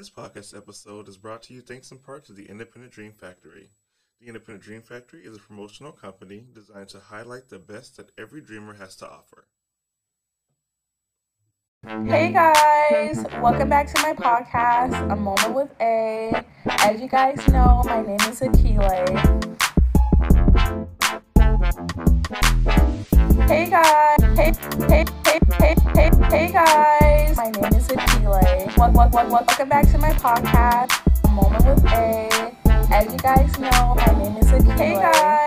This podcast episode is brought to you thanks in part to the Independent Dream Factory. The Independent Dream Factory is a promotional company designed to highlight the best that every dreamer has to offer. Hey guys, welcome back to my podcast, A Moment with A. As you guys know, my name is Akile. Hey guys, hey guys, my name is Akile. Welcome back to my podcast, A Moment with A. As you guys know, my name is Akile. Hey guys,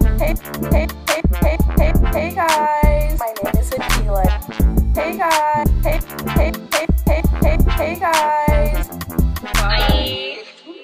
hey guys, my name is Akile. Hey guys, hey guys. Bye.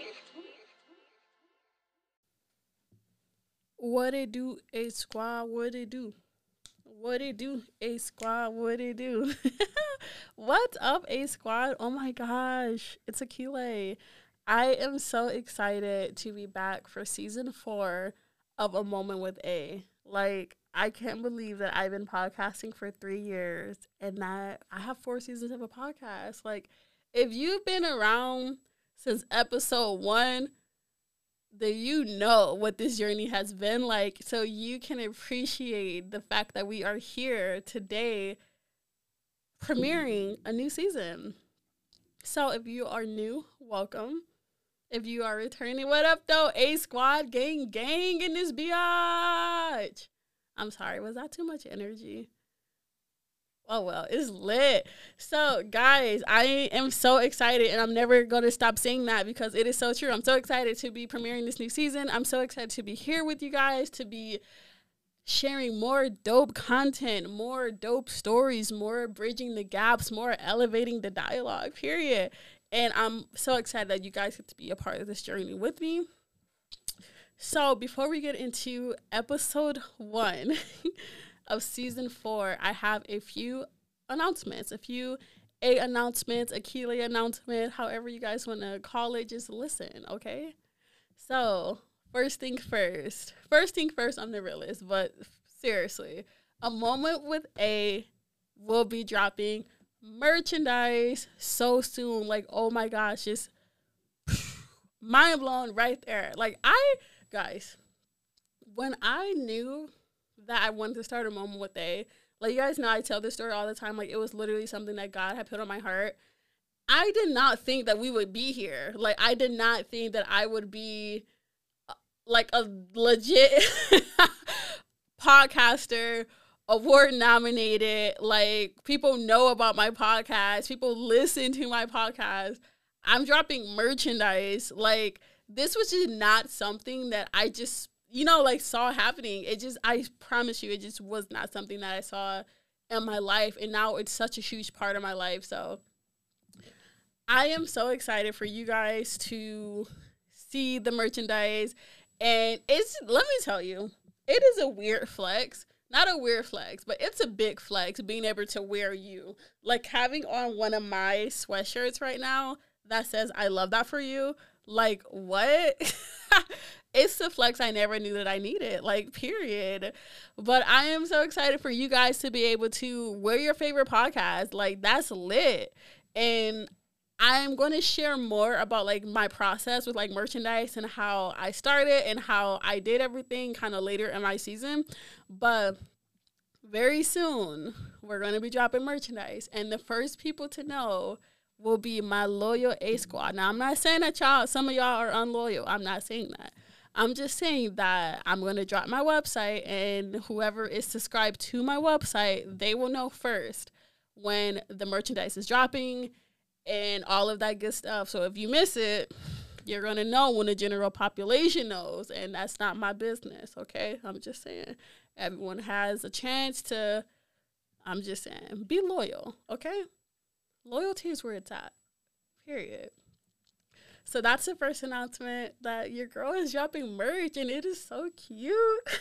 What it do, A Squad? What it do? What it do, A Squad? What it do? What's up, A Squad? Oh my gosh, it's Akile. I am so excited to be back for season 4 of A Moment with A. Like, I can't believe that I've been podcasting for 3 years and that I have 4 seasons of a podcast. Like, if you've been around since episode 1, then you know what this journey has been like. So you can appreciate the fact that we are here today premiering a new season. So if you are new, welcome. If you are returning, what up though? A Squad gang in this biatch. I'm sorry, was that too much energy? Oh, well, it's lit. So, guys, I am so excited, and I'm never going to stop saying that because it is so true. I'm so excited to be premiering this new season. I'm so excited to be here with you guys, to be sharing more dope content, more dope stories, more bridging the gaps, more elevating the dialogue, period. And I'm so excited that you guys get to be a part of this journey with me. So, before we get into episode 1 of season 4, I have a few announcements, a few announcements, Akile announcement, however you guys want to call it. Just listen, okay? So, first thing first I'm the realist, but seriously, A Moment with A will be dropping merchandise so soon. Like, oh my gosh, just mind blown right there. Like, guys, when I knew that I wanted to start A Moment with A, like, you guys know I tell this story all the time. Like, it was literally something that God had put on my heart. I did not think that we would be here. Like, I did not think that I would be like a legit podcaster, award nominated. Like, people know about my podcast. People listen to my podcast. I'm dropping merchandise. Like, this was just not something that I just, like, saw happening. I promise you, it just was not something that I saw in my life. And now it's such a huge part of my life. So I am so excited for you guys to see the merchandise. And let me tell you, it is a weird flex. Not a weird flex, but it's a big flex being able to wear you. Like, having on one of my sweatshirts right now that says, I love that for you. Like, what? It's the flex I never knew that I needed, like, period. But I am so excited for you guys to be able to wear your favorite podcast. Like, that's lit. And I'm going to share more about, like, my process with, like, merchandise and how I started and how I did everything kind of later in my season. But very soon, we're going to be dropping merchandise. And the first people to know will be my loyal A Squad. Now, I'm not saying that some of y'all are unloyal. I'm not saying that. I'm just saying that I'm going to drop my website, and whoever is subscribed to my website, they will know first when the merchandise is dropping and all of that good stuff. So if you miss it, you're going to know when the general population knows, and that's not my business, okay? I'm just saying everyone has a chance to, I'm just saying, be loyal, okay? Loyalty is where it's at, period. So that's the first announcement, that your girl is dropping merch, and it is so cute.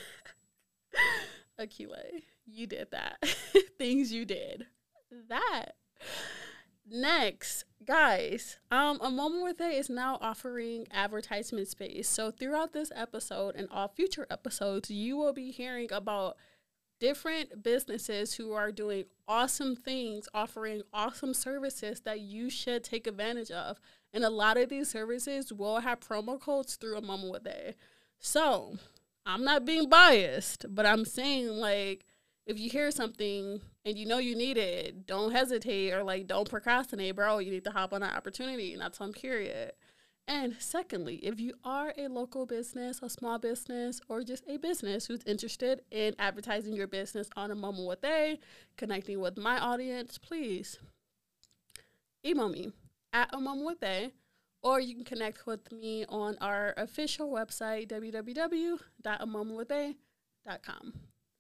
Akile, you did that. Things you did. That. Next, guys, A Moment with A is now offering advertisement space. So throughout this episode and all future episodes, you will be hearing about different businesses who are doing awesome things, offering awesome services that you should take advantage of. And a lot of these services will have promo codes through A Moment with A. So I'm not being biased, but I'm saying, like, if you hear something and you know you need it, don't hesitate or, like, don't procrastinate, bro. You need to hop on that opportunity, and that's on period. And secondly, if you are a local business, a small business, or just a business who's interested in advertising your business on A Moment with A, connecting with my audience, please email me at A Moment with A, or you can connect with me on our official website, www.amomentwitha.com.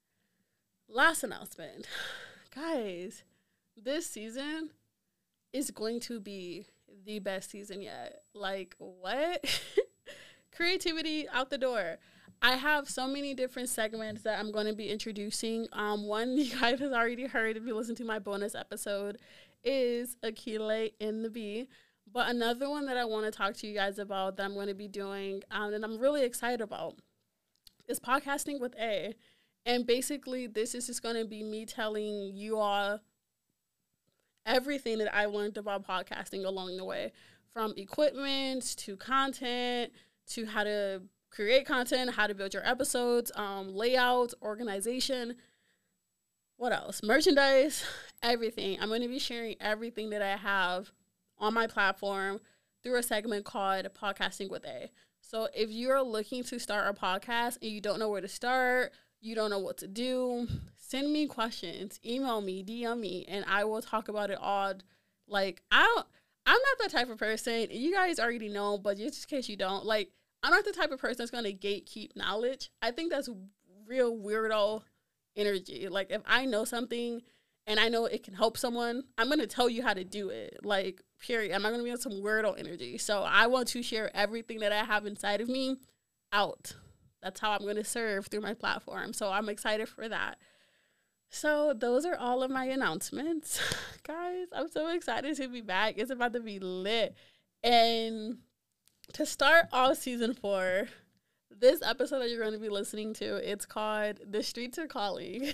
Last announcement. Guys, this season is going to be the best season yet. Like, what? Creativity out the door. I have so many different segments that I'm going to be introducing. One you guys have already heard if you listen to my bonus episode is Akile in the Bee. But another one that I want to talk to you guys about that I'm going to be doing, and I'm really excited about, is Podcasting with A. And basically, this is just going to be me telling you all everything that I learned about podcasting along the way, from equipment to content to how to create content, how to build your episodes, layout, organization, what else? Merchandise, everything. I'm going to be sharing everything that I have on my platform through a segment called Podcasting with A. So if you're looking to start a podcast and you don't know where to start, you don't know what to do, send me questions, email me, DM me, and I will talk about it all. Like, I'm not that type of person. You guys already know, but just in case you don't, like, I'm not the type of person that's going to gatekeep knowledge. I think that's real weirdo energy. Like, if I know something and I know it can help someone, I'm going to tell you how to do it. Like, period. I'm not going to be on some weirdo energy. So I want to share everything that I have inside of me out. That's how I'm going to serve through my platform. So I'm excited for that. So those are all of my announcements. Guys, I'm so excited to be back. It's about to be lit. And to start off season 4, this episode that you're going to be listening to, it's called The Streets Are Calling.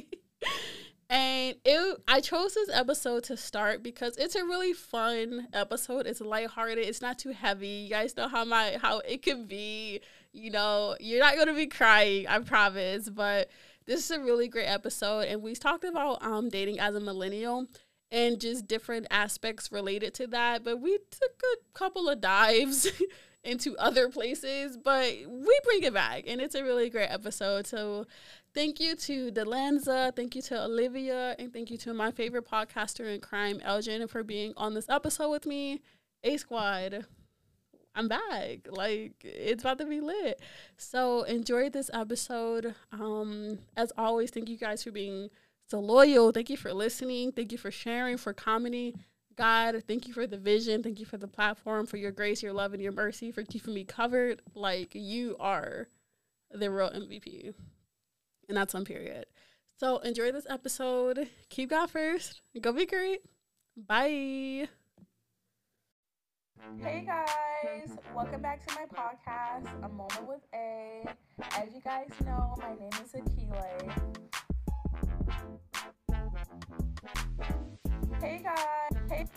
And I chose this episode to start because it's a really fun episode. It's lighthearted. It's not too heavy. You guys know how it can be. You know, you're not going to be crying, I promise. But this is a really great episode. And we talked about dating as a millennial and just different aspects related to that. But we took a couple of dives into other places. But we bring it back. And it's a really great episode. So thank you to Delanza, thank you to Olivia, and thank you to my favorite podcaster in crime, Elgin, for being on this episode with me. A Squad, I'm back. Like, it's about to be lit. So enjoy this episode. As always, thank you guys for being so loyal. Thank you for listening. Thank you for sharing, for commenting. God, thank you for the vision. Thank you for the platform, for your grace, your love, and your mercy, for keeping me covered. Like, you are the real MVP. And that's on period. So enjoy this episode. Keep God first. Go be great. Bye. Hey guys, welcome back to my podcast, A Moment with A. As you guys know, my name is Akile. Hey guys,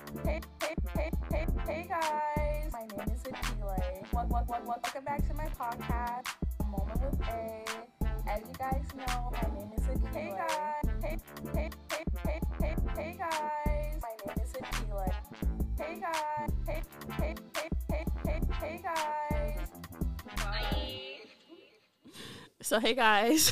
hey guys, my name is Akile. Welcome back to my podcast, A Moment with A. As you guys know, my name is Akile. Hey guys, hey guys, my name is Akile. Hey guys, hey guys. Bye. So hey guys.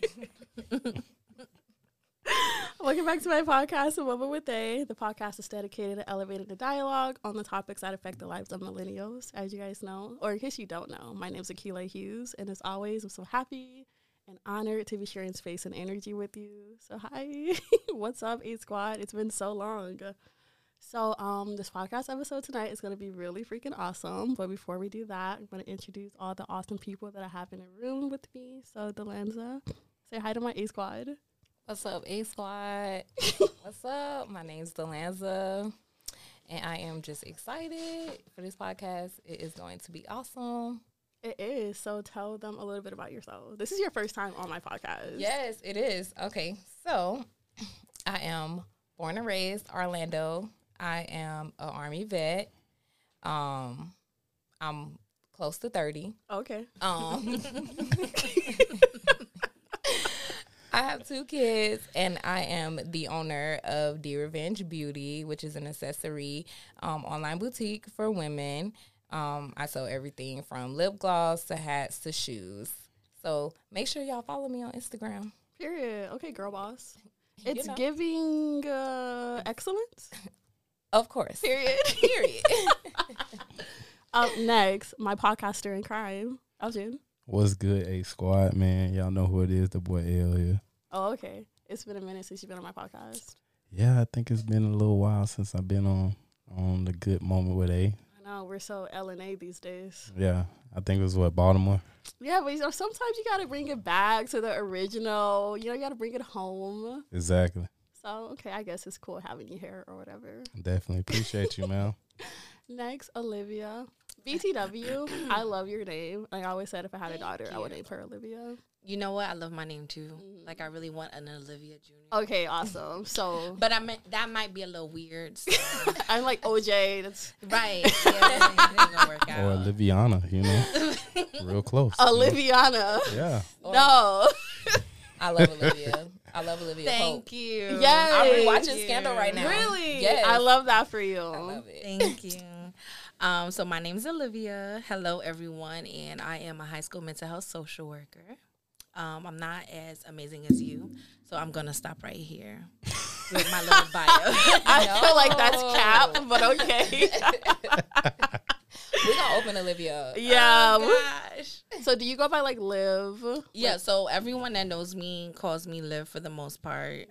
Welcome back to my podcast, A Moment with A. The podcast is dedicated to elevating the dialogue on the topics that affect the lives of millennials. As you guys know, or in case you don't know, my name is Akile Hughes, and as always, I'm so happy and honored to be sharing space and energy with you. So hi, what's up, A Squad? It's been so long. So this podcast episode tonight is going to be really freaking awesome. But before we do that, I'm going to introduce all the awesome people that I have in the room with me. So Delanza, say hi to my A Squad. What's up, A Squad? What's up? My name's Delanza, and I am just excited for this podcast. It is going to be awesome. It is. So tell them a little bit about yourself. This is your first time on my podcast. Yes, it is. Okay, so I am born and raised Orlando. I am an Army vet. I'm close to 30. Okay. I have 2 kids, and I am the owner of Dear Revenge Beauty, which is an accessory online boutique for women. I sell everything from lip gloss to hats to shoes. So make sure y'all follow me on Instagram. Period. Okay, girl boss. It's You know. giving excellence. Of course. Period. Period. Up next, my podcaster in crime, Elgin. What's good, A Squad, man? Y'all know who it is, the boy L here. Oh, okay. It's been a minute since you've been on my podcast. Yeah, I think it's been a little while since I've been on the Good Moment with A. I know, we're so L&A these days. Yeah, I think it was Baltimore. Yeah, but sometimes you got to bring it back to the original. You got to bring it home. Exactly. So, okay, I guess it's cool having you here or whatever. Definitely appreciate you, man. Next, Olivia. BTW, I love your name. I always said if I had a daughter, I would name her Olivia. You know what? I love my name too. Like I really want an Olivia Jr. Okay, awesome. So, But that might be a little weird. So. I'm like OJ. That's Right. Yeah, it ain't gonna work out. Or Liviana, Real close. Oliviana. Yeah. No. I love Olivia. I love Olivia Pope. Thank you. Yes. I'm rewatching Scandal right now. Really? Yes. I love that for you. I love it. Thank you. So my name's Olivia. Hello, everyone, and I am a high school mental health social worker. I'm not as amazing as you, so I'm gonna stop right here with my little bio. I feel like that's cap, but okay. We're gonna open Olivia up. Yeah. Gosh. So do you go by like Liv? Yeah, so everyone that knows me calls me Liv for the most part.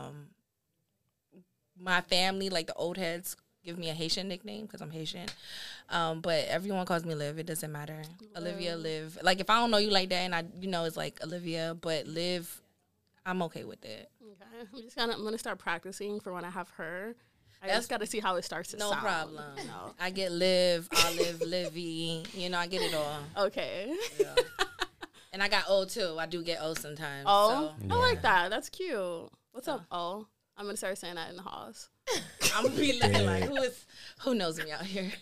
My family, like the old heads, give me a Haitian nickname because I'm Haitian. But everyone calls me Liv. It doesn't matter. Olivia, Liv. Like if I don't know you like that and it's like Olivia, but Liv, I'm okay with it. Okay. I'm gonna start practicing for when I have her. I just got to see how it starts to No sound. problem. No. I get Liv, Olive, Livy. I get it all. Okay. Yeah. And I got O too. I do get O sometimes. Oh, So. I like that. That's cute. What's up, Oh? I'm gonna start saying that in the halls. I'm gonna be looking like who knows me out here.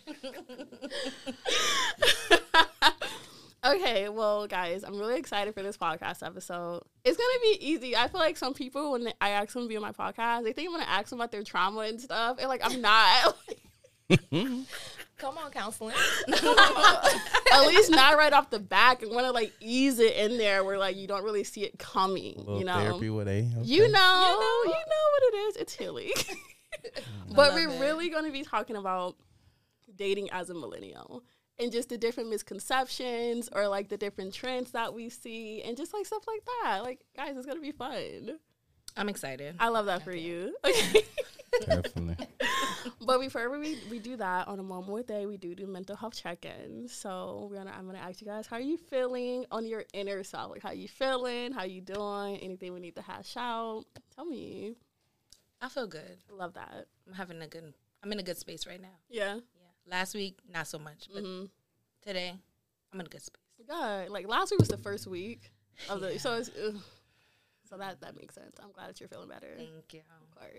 Okay, well, guys, I'm really excited for this podcast episode. It's gonna be easy. I feel like some people, when I ask them to be on my podcast, they think I'm gonna ask them about their trauma and stuff, and like I'm not. Come on, counseling. At least not right off the back. I want to like ease it in there where like you don't really see it coming. A little therapy with A. Okay. You know what it is. It's healing. But we're it. really going to be talking about dating as a millennial and just the different misconceptions or like the different trends that we see and just like stuff like that. Like, guys, it's going to be fun. I'm excited. I love that for you. Okay. Definitely. But before we do that, on a moment with A, we do mental health check-ins. So I'm gonna ask you guys, how are you feeling on your inner self? Like, how you feeling? How you doing? Anything we need to hash out? Tell me. I feel good. Love that. I'm in a good space right now. Yeah. Yeah. Last week, not so much, but today, I'm in a good space. God, like last week was the first week of the so it's so that makes sense. I'm glad that you're feeling better. Thank you. Of course.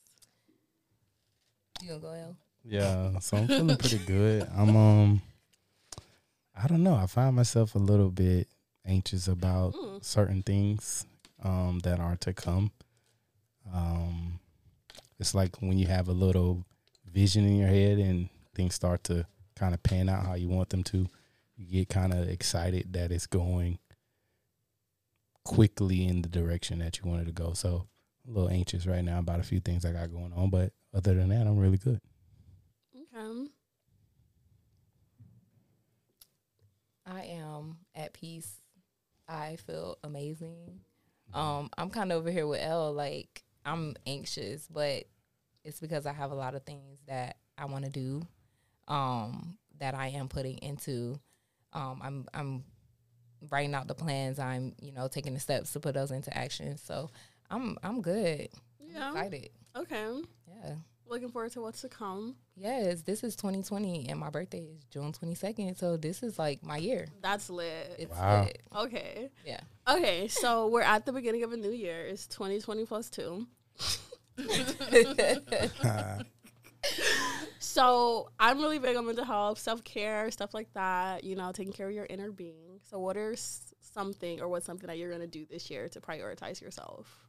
You gonna go, El? Yeah, so I'm feeling pretty good. I'm I don't know. I find myself a little bit anxious about certain things that are to come. It's like when you have a little vision in your head and things start to kind of pan out how you want them to, you get kind of excited that it's going quickly in the direction that you wanted to go. So a little anxious right now about a few things I got going on, but other than that, I'm really good. Okay. I am at peace. I feel amazing. I'm kind of over here with Elle. Like, I'm anxious, but it's because I have a lot of things that I want to do, that I am putting into. I'm writing out the plans. I'm, taking the steps to put those into action. So I'm good. Yeah. I'm excited. Okay. Yeah. Looking forward to what's to come. Yes, this is 2020, and my birthday is June 22nd. So this is like my year. That's lit. It's Wow. lit. Okay. Yeah. Okay, so we're at the beginning of a new year. It's 2020 plus 2. So I'm really big on mental health, self-care, stuff like that, you know, taking care of your inner being. So what are something that you're going to do this year to prioritize yourself?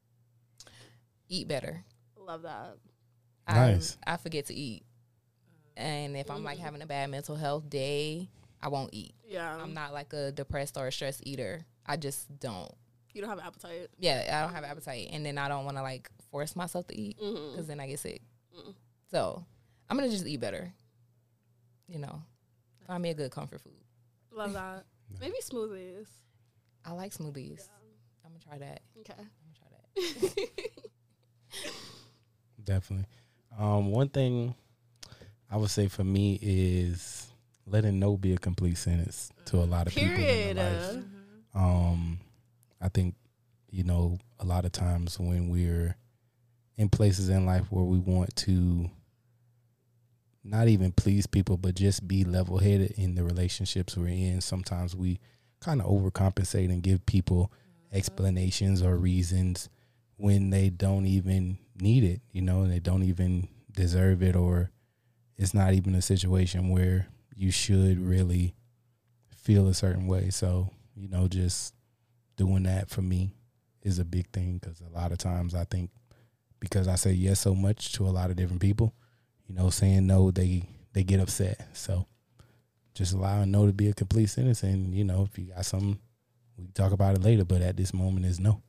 Eat better. Love that. Nice. I forget to eat. And if I'm like having a bad mental health day, I won't eat. Yeah. I'm not like a depressed or a stressed eater. I just don't. You don't have an appetite. Yeah, I don't have appetite. And then I don't want to like force myself to eat because then I get sick. So I'm going to just eat better. You know, find me a good comfort food. Love that. Maybe smoothies. I like smoothies. I'm going to try that. Okay. I'm going to try that. Definitely. One thing I would say for me is letting no be a complete sentence to a lot of people in their life. I think, you know, a lot of times when we're in places in life where we want to not even please people, but just be level-headed in the relationships we're in, sometimes we kind of overcompensate and give people explanations or reasons when they don't even need it, you know, and they don't even deserve it, or it's not even a situation where you should really feel a certain way. So, you know, just doing that for me is a big thing, because a lot of times I think because I say yes so much to a lot of different people, you know, saying no, they get upset. So just allowing no to be a complete sentence, and, you know, if you got something, we can talk about it later, but at this moment is no.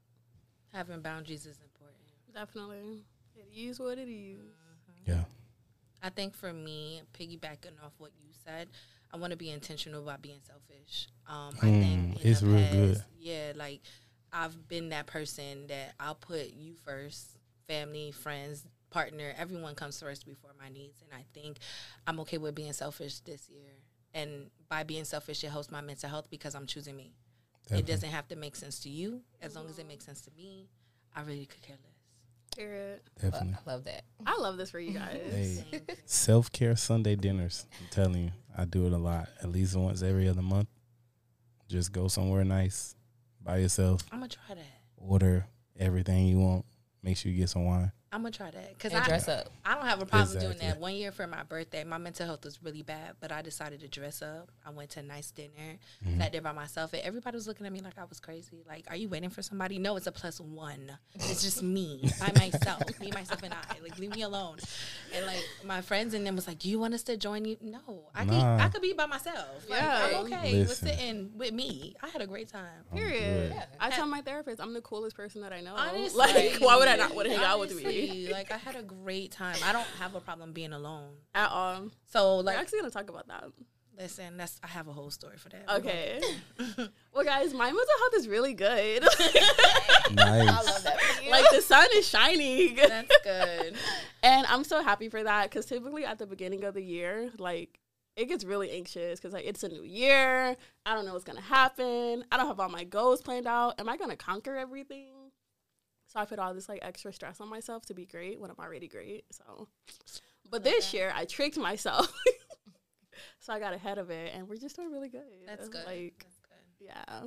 Having boundaries is important. Definitely. It is what it is. Yeah. I think for me, piggybacking off what you said, I want to be intentional about being selfish. I think it's real good. Yeah, like I've been that person that I'll put you first, family, friends, partner, everyone comes first before my needs. And I think I'm okay with being selfish this year. And by being selfish, it helps my mental health because I'm choosing me. Definitely. It doesn't have to make sense to you. As long as it makes sense to me, I really could care less. Period. Definitely. I love that. I love this for you guys. Hey, self-care Sunday dinners. I'm telling you, I do it a lot. At least once every other month. Just go somewhere nice by yourself. I'm going to try that. Order everything you want. Make sure you get some wine. I'm going to try that. Because And dress up. I don't have a problem doing Exactly. that. One year for my birthday, my mental health was really bad, but I decided to dress up. I went to a nice dinner, sat there by myself, and everybody was looking at me like I was crazy. Like, are you waiting for somebody? No, it's a +1. It's just me by myself, myself, and I. Like, leave me alone. And like my friends and them was like, "Do you want us to join you?" No, Nah. I could be by myself. Like, Yeah. I'm okay with Listen. sitting with me. I had a great time. Period. good. I tell my therapist I'm the coolest person that I know. Honestly, Like, why would I not want to hang out with me honestly, like, I had a great time. I don't have a problem being alone. at all? So We're like, actually gonna talk about that. listen, I have a whole story for that. Okay. Well, guys, my mental health is really good. Nice. Like, the sun is shining. That's good. And I'm so happy for that, because typically at the beginning of the year, like, it gets really anxious because, like, it's a new year. I don't know what's going to happen. I don't have all my goals planned out. Am I going to conquer everything? So I put all this, like, extra stress on myself to be great when I'm already great. So, but this year I tricked myself. So I got ahead of it, and we're just doing really good. That's good. Like, That's good. yeah.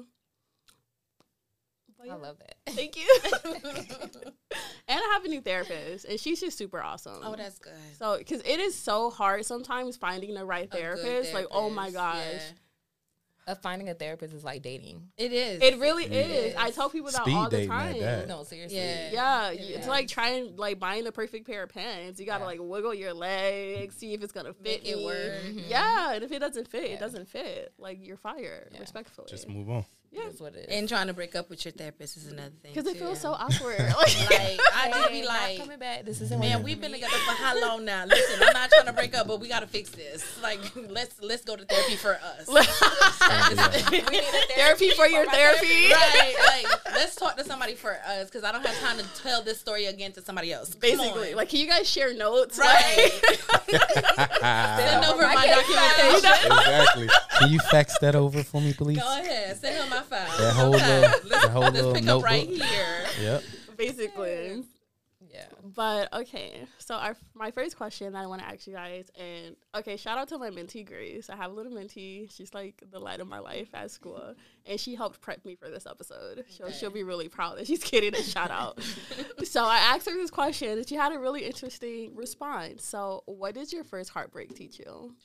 But I yeah. love that. Thank you. And I have a new therapist, and she's just super awesome. Oh, that's good. So, because it is so hard sometimes finding the right A good therapist. Like, oh my gosh. yeah. Finding a therapist is like dating. It is. It really Yeah. is. I tell people that Speed all the dating at time. that. No, seriously. Yeah. Yeah, It it's is. like trying, like, buying the perfect pair of pants. You gotta, Yeah. like, wiggle your legs, see if it's gonna fit Make it me. work. Yeah, and if it doesn't fit, Yeah. it doesn't fit. Like, you're fired, Yeah. respectfully. Just move on. Yeah, That's what it is. And trying to break up with your therapist is another thing. because it too. feels so awkward. Like, Like, I just be Hey, not like, coming back. This isn't man, working we've for been me. together for how long now? Listen, I'm not trying to break up, but we gotta fix this. Like, let's go to therapy for us. We need a therapy for your my therapy. Right, like, let's talk to somebody for us, because I don't have time to tell this story again to somebody else. Come Basically, on. like, can you guys share notes? Right. Like, Send over my You documentation. know? Exactly. Can you fax that over for me, please? Go ahead, send her my file. That whole Okay, little, let's that whole pick little up notebook. right here. Yep. Basically. Yeah. But okay, so my first question that I want to ask you guys, and okay, shout out to my mentee Grace. I have a little mentee. She's like the light of my life at school, and she helped prep me for this episode. She'll be really proud that she's getting a shout out. So I asked her this question, and she had a really interesting response. So, what did your first heartbreak teach you?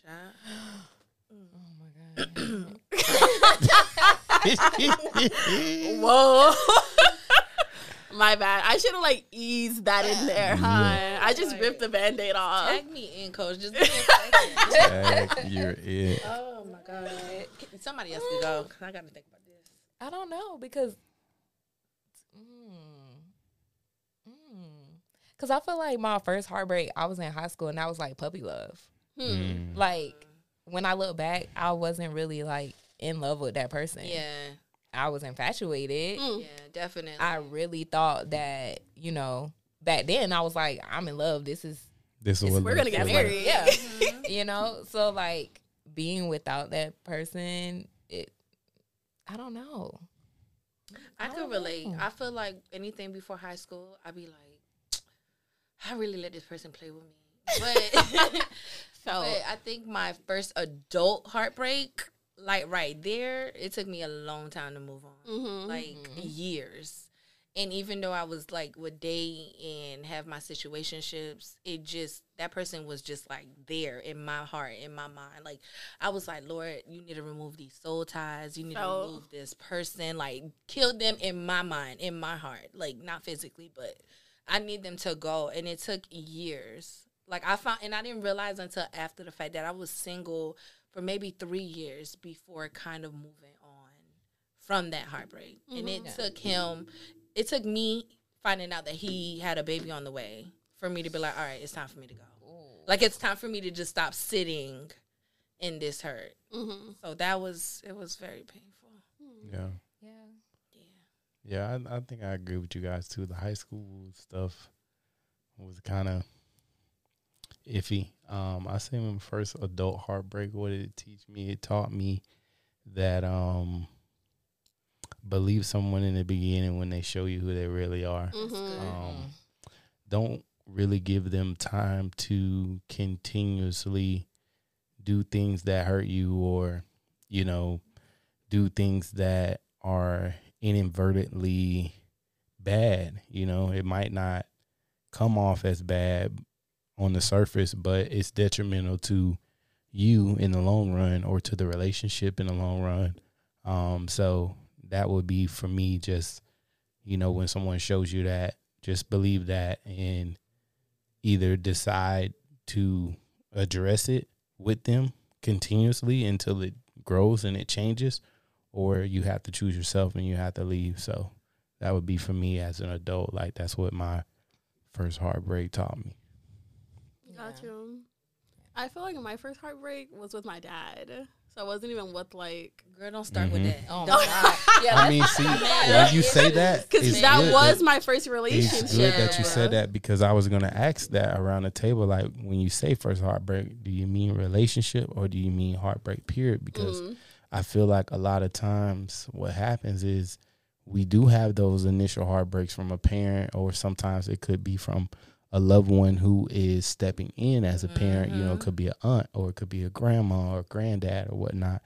Oh my god. Whoa. My bad. I should have like eased that in there, huh? Yeah. I just ripped the Band-Aid off. Tag me in, coach. Just give me a second. Tag, you're it. Oh my god. Somebody else can go because I got to think about this. I don't know because, because I feel like my first heartbreak, I was in high school and that was like puppy love. Like when I look back, I wasn't really like in love with that person. Yeah. I was infatuated. Yeah, definitely. I really thought that, you know, back then I was like, I'm in love. This is what we're gonna get love married. yeah. You know, so like being without that person, I don't know. I could relate. I feel like anything before high school, I'd be like, I really let this person play with me. But, but I think my first adult heartbreak, like right there, it took me a long time to move on. Like years. And even though I was like would date and have my situationships, that person was just like there in my heart, in my mind. Like I was like, Lord, you need to remove these soul ties. You need to remove this person. Like kill them in my mind, in my heart. Like not physically, but I need them to go. And it took years. Like I found, and I didn't realize until after the fact that I was single for maybe 3 years before kind of moving on from that heartbreak. And it took me finding out that he had a baby on the way for me to be like, all right, it's time for me to go. Ooh. Like, it's time for me to just stop sitting in this hurt. So it was very painful. Yeah. Yeah, I think I agree with you guys, too. The high school stuff was kind of iffy. I say my first adult heartbreak, what did it teach me? It taught me that believe someone in the beginning when they show you who they really are. Don't really give them time to continuously do things that hurt you or, you know, do things that are inadvertently bad. You know, it might not come off as bad on the surface, but it's detrimental to you in the long run or to the relationship in the long run. So that would be for me just, you know, when someone shows you that, just believe that and either decide to address it with them continuously until it grows and it changes, or you have to choose yourself and you have to leave. So that would be for me as an adult. Like that's what my first heartbreak taught me. Got you. I feel like my first heartbreak was with my dad. So I wasn't even with like... Girl, don't start with that. Oh, my God. Yeah, I mean, see, when you say that... Because that was my first relationship. It's good that you said that because I was going to ask that around the table. Like, when you say first heartbreak, do you mean relationship or do you mean heartbreak, period? Because I feel like a lot of times what happens is we do have those initial heartbreaks from a parent, or sometimes it could be from a loved one who is stepping in as a parent. You know, it could be an aunt or it could be a grandma or granddad or whatnot.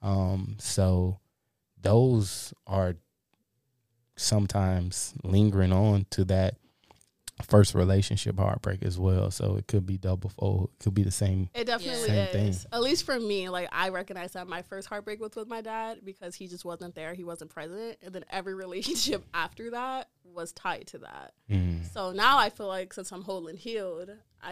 So those are sometimes lingering on to that first relationship heartbreak as well. So it could be double fold. It could be the same. It definitely same is. thing. At least for me, like I recognize that my first heartbreak was with my dad because he just wasn't there. He wasn't present. And then every relationship after that was tied to that. So now I feel like since I'm whole and healed,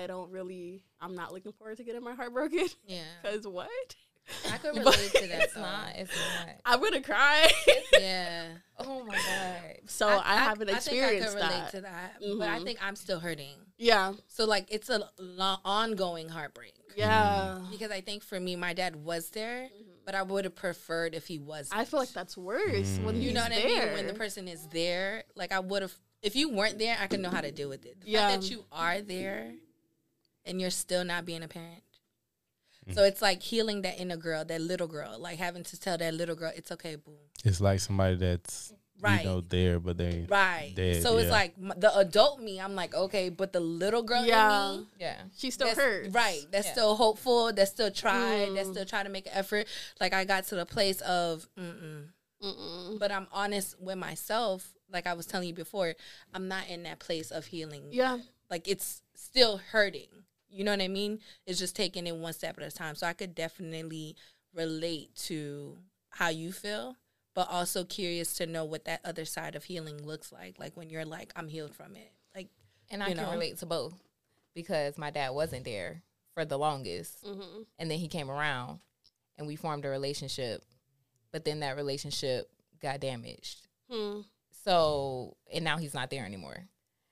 I'm not looking forward to getting my heart broken. Yeah. Because what? I could relate to that. It's not. I'm going to cry. Yeah. Oh, my God. So I haven't experienced I think I could relate to that. But I think I'm still hurting. Yeah. So, like, it's a ongoing heartbreak. Yeah. Because I think for me, my dad was there, but I would have preferred if he wasn't. I feel like that's worse when You he's know what there. I mean? When the person is there, like, I would have, if you weren't there, I could know how to deal with it. The Yeah. fact that you are there and you're still not being a parent. So it's like healing that inner girl, that little girl, like having to tell that little girl, it's okay, boo. It's like somebody that's Right. there, but they ain't Right. dead. So it's yeah. like the adult me, I'm like, okay, but the little girl in me, Yeah. She's still that's, hurt. right. That's Yeah. still hopeful. That's still tried. That's still trying to make an effort. Like I got to the place of, but I'm honest with myself. Like I was telling you before, I'm not in that place of healing. Yeah. Like it's still hurting. You know what I mean? It's just taking it one step at a time. So I could definitely relate to how you feel, but also curious to know what that other side of healing looks like. Like when you're like, I'm healed from it. Like, And I you can know? relate to both because my dad wasn't there for the longest. Mm-hmm. And then he came around and we formed a relationship. But then that relationship got damaged. So, and now he's not there anymore.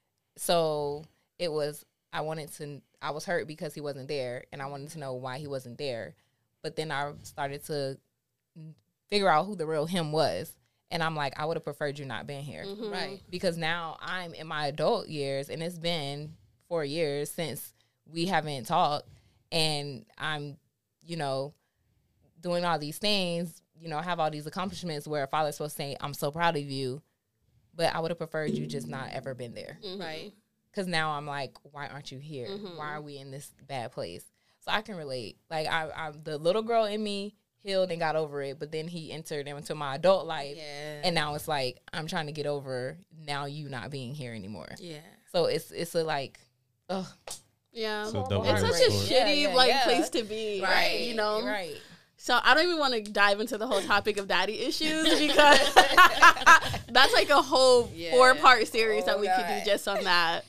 So it was, I was hurt because he wasn't there and I wanted to know why he wasn't there. But then I started to figure out who the real him was. And I'm like, I would have preferred you not being here. Right. Because now I'm in my adult years and it's been 4 years since we haven't talked. And I'm, doing all these things, have all these accomplishments where a father's supposed to say, I'm so proud of you. But I would have preferred you just not ever been there. Right. Because now I'm like, why aren't you here? Why are we in this bad place? So I can relate. Like, I the little girl in me healed and got over it, but then he entered into my adult life. Yeah. And now it's like, I'm trying to get over now you not being here anymore. Yeah. So it's a like, ugh. Yeah. So double It's such a edged sword. shitty place to be. Right. Right. So I don't even want to dive into the whole topic of daddy issues because that's like a whole 4-part series that we could do just on that.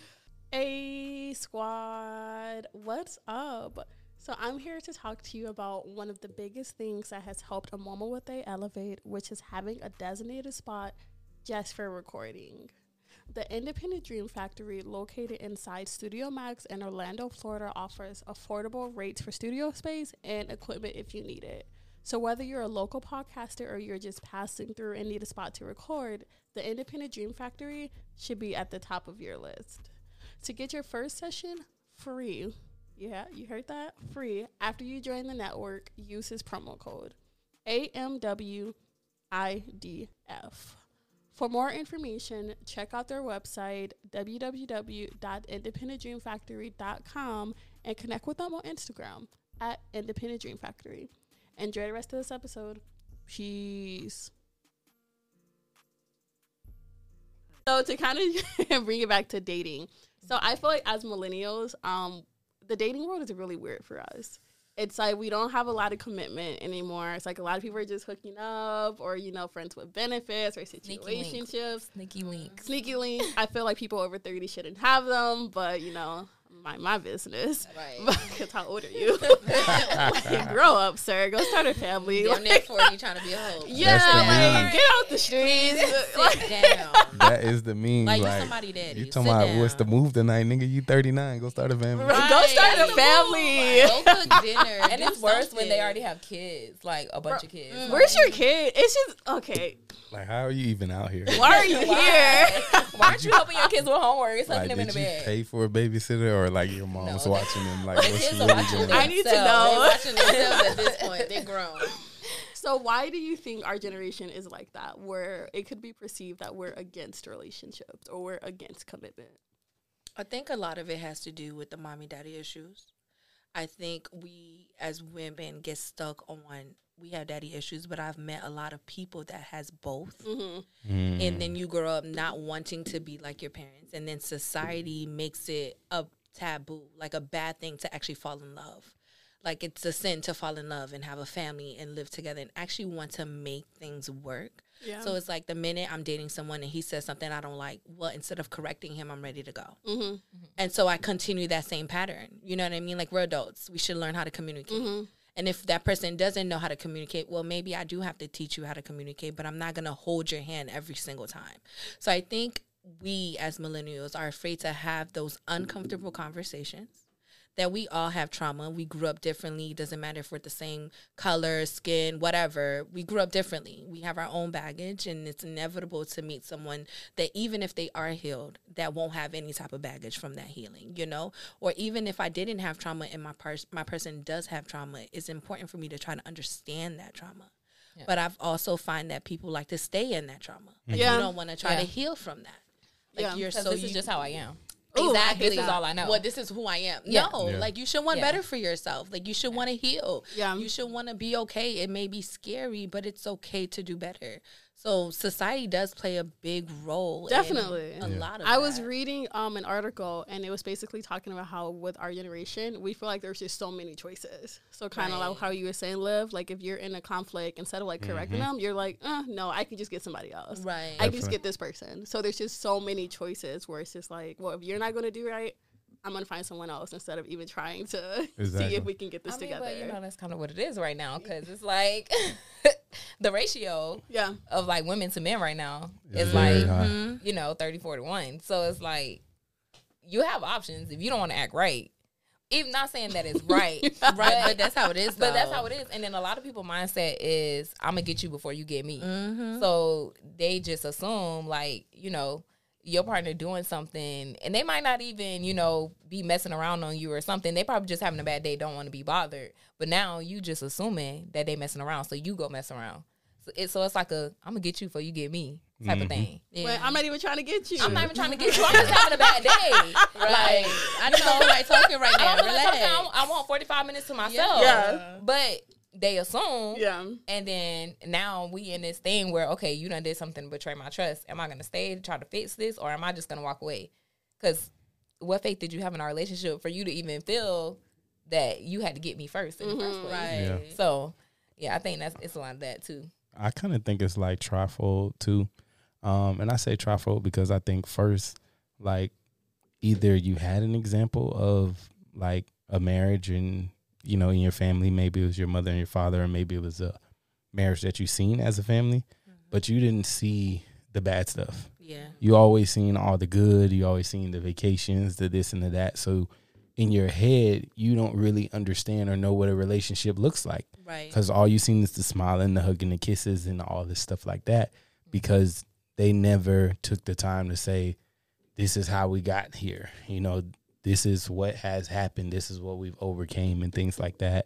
A Squad, what's up? So I'm here to talk to you about one of the biggest things that has helped a Moment with A elevate, which is having a designated spot just for recording. The Independent Dream Factory, located inside Studio Max in Orlando, Florida, offers affordable rates for studio space and equipment if you need it. So whether you're a local podcaster or you're just passing through and need a spot to record, the Independent Dream Factory should be at the top of your list. To get your first session free, yeah, you heard that? Free. After you join the network, use his promo code AMWIDF. For more information, check out their website, www.independentdreamfactory.com, and connect with them on Instagram at Independent Dream Factory. Enjoy the rest of this episode. Peace. So to kind of bring it back to dating. So I feel like as millennials, the dating world is really weird for us. It's like we don't have a lot of commitment anymore. It's like a lot of people are just hooking up or, friends with benefits or situationships. Sneaky links. Sneaky links. I feel like people over 30 shouldn't have them, but, mind my business. Right. Because how old are you? Grow up, sir. Go start a family. Damn near 40 trying to be a hoe. Yeah, That's the meme. get out the streets. Sit down. That is the meme. Like, Like, you somebody daddy. you Sit talking about what's the down. move tonight, nigga? You 39. Go start a family. Right. Go start a family. Go cook dinner. And do it's worse when they something. already have kids, like a bunch of kids. Where's your kid? It's just, okay. Like, how are you even out here? Why are you here? Why aren't you helping your kids with homework? It's Like, tucking them in did the you bed. pay for a babysitter or like your mom's watching them? Like, The what's kids are really watching going I on? need to They're know. watching themselves at this point. They're grown. So why do you think our generation is like that, where it could be perceived that we're against relationships or we're against commitment? I think a lot of it has to do with the mommy daddy issues. I think we as women get stuck on we have daddy issues, but I've met a lot of people that has both. And then you grow up not wanting to be like your parents, and then society makes it a taboo, like a bad thing to actually fall in love. Like it's a sin to fall in love and have a family and live together and actually want to make things work. Yeah. So it's like the minute I'm dating someone and he says something I don't like, well, instead of correcting him, I'm ready to go. And so I continue that same pattern. You know what I mean? Like we're adults. We should learn how to communicate. And if that person doesn't know how to communicate, well, maybe I do have to teach you how to communicate, but I'm not going to hold your hand every single time. So I think we as millennials are afraid to have those uncomfortable conversations. That we all have trauma. We grew up differently. It doesn't matter if we're the same color, skin, whatever. We grew up differently. We have our own baggage, and it's inevitable to meet someone that even if they are healed, that won't have any type of baggage from that healing, Or even if I didn't have trauma and my person does have trauma, it's important for me to try to understand that trauma. Yeah. But I've also find that people like to stay in that trauma. Like Yeah. you don't want to try to Yeah. heal from that. Like Yeah. you're 'Cause so this is just how I am. Ooh, I exactly. hate This is all I know. Well, this is who I am. Yeah. No, Yeah. like you should want Yeah. better for yourself. Like you should want to heal. Yeah. You should want to be okay. It may be scary, but it's okay to do better. So society does play a big role. Definitely. in a lot of. I was that. reading an article, and it was basically talking about how with our generation, we feel like there's just so many choices. So kind of Right. like how you were saying, Liv, like if you're in a conflict, instead of like correcting them, you're like, no, I could just get somebody else. Right. I can just get this person. So there's just so many choices where it's just like, well, if you're not going to do right, I'm going to find someone else instead of even trying to see Exactly. if we can get this together. But you know, that's kind of what it is right now, because it's like the ratio Yeah. of like women to men right now is very like, high. you know, 30-41. So it's like you have options if you don't want to act right. Even not saying that it's right, Right, but that's how it is. But that's though. how it is. And then a lot of people mindset is I'm gonna get you before you get me. Mm-hmm. So they just assume like, you know, your partner doing something, and they might not even, you know, be messing around on you or something. They probably just having a bad day, don't want to be bothered. But now you just assuming that they messing around, so you go mess around. So it's like a I'm gonna get you before you get me type of thing. Yeah. But I'm not even trying to get you. I'm not even trying to get you. I'm just having a bad day. Right. I just don't feel like talking right now. I don't feel like Relax. talking. I want 45 minutes to myself. Yeah. But they assume. Yeah. And then now we in this thing where, okay, you done did something to betray my trust. Am I going to stay to try to fix this, or am I just going to walk away? Because what faith did you have in our relationship for you to even feel that you had to get me first in the first place? Right. Yeah. So, yeah, I think it's a lot of that too. I kind of think it's like trifold too. And I say trifold because I think first, like, either you had an example of like a marriage and, you know, in your family, maybe it was your mother and your father, or maybe it was a marriage that you seen as a family, but you didn't see the bad stuff. Yeah. You always seen all the good. You always seen the vacations, the this and the that. So in your head, you don't really understand or know what a relationship looks like. Right. Because all you seen is the smiling, the hugging, the kisses, and all this stuff like that. Because they never took the time to say, this is how we got here. You know, this is what has happened. This is what we've overcame and things like that.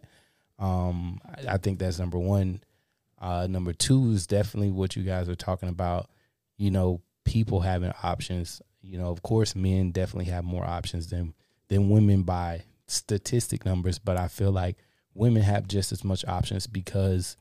I think that's number one. Number two is definitely what you guys are talking about. You know, people having options. You know, of course, men definitely have more options than women by statistic numbers. But I feel like women have just as much options because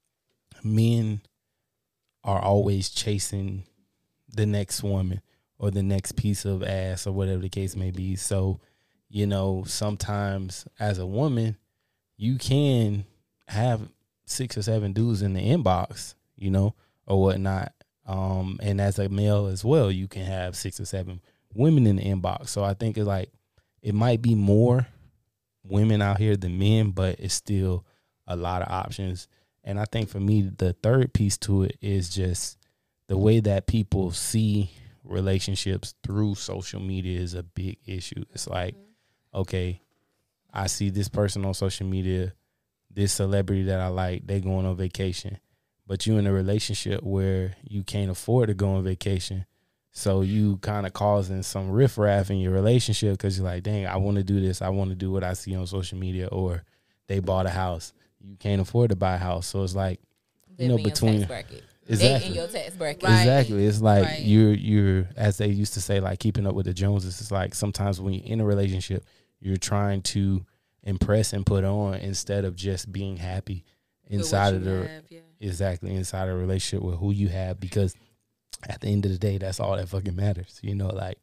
men are always chasing the next woman or the next piece of ass or whatever the case may be. So, you know, sometimes as a woman, you can have 6 or 7 dudes in the inbox, you know, or whatnot. And as a male as well, you can have 6 or 7 women in the inbox. So I think it's like, it might be more women out here than men, but it's still a lot of options. And I think for me, the third piece to it is just the way that people see relationships through social media is a big issue. It's like, okay, I see this person on social media, this celebrity that I like, they going on vacation, but you in a relationship where you can't afford to go on vacation. So you kind of causing some riffraff in your relationship because you're like, dang, I want to do this. I want to do what I see on social media. Or they bought a house. You can't afford to buy a house. So it's like, you know, Live in your between tax bracket. Exactly. They in your tax bracket. Right. Exactly. It's like Right. you're as they used to say, like keeping up with the Joneses. It's like sometimes when you're in a relationship, you're trying to impress and put on instead of just being happy inside of the exactly inside of a relationship with who you have, because at the end of the day, that's all that fucking matters. You know, like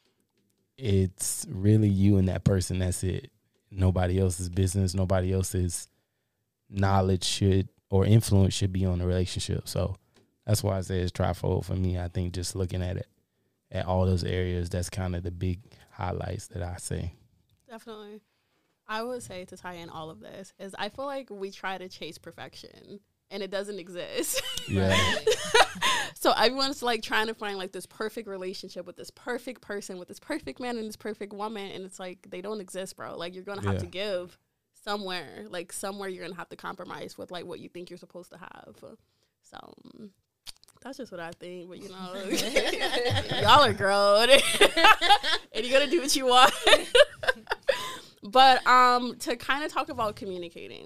it's really you and that person. That's it. Nobody else's business. Nobody else's knowledge should or influence should be on the relationship. So that's why I say it's trifold for me. I think just looking at it, at all those areas, that's kind of the big highlights that I say. Definitely. I would say to tie in all of this is I feel like we try to chase perfection and it doesn't exist. Yeah. So everyone's like trying to find like this perfect relationship with this perfect person, with this perfect man and this perfect woman. And it's like, they don't exist, bro. Like you're going to have to give somewhere, like somewhere you're going to have to compromise with like what you think you're supposed to have. So that's just what I think. But you know, y'all are grown and you're going to do what you want. But to kind of talk about communicating,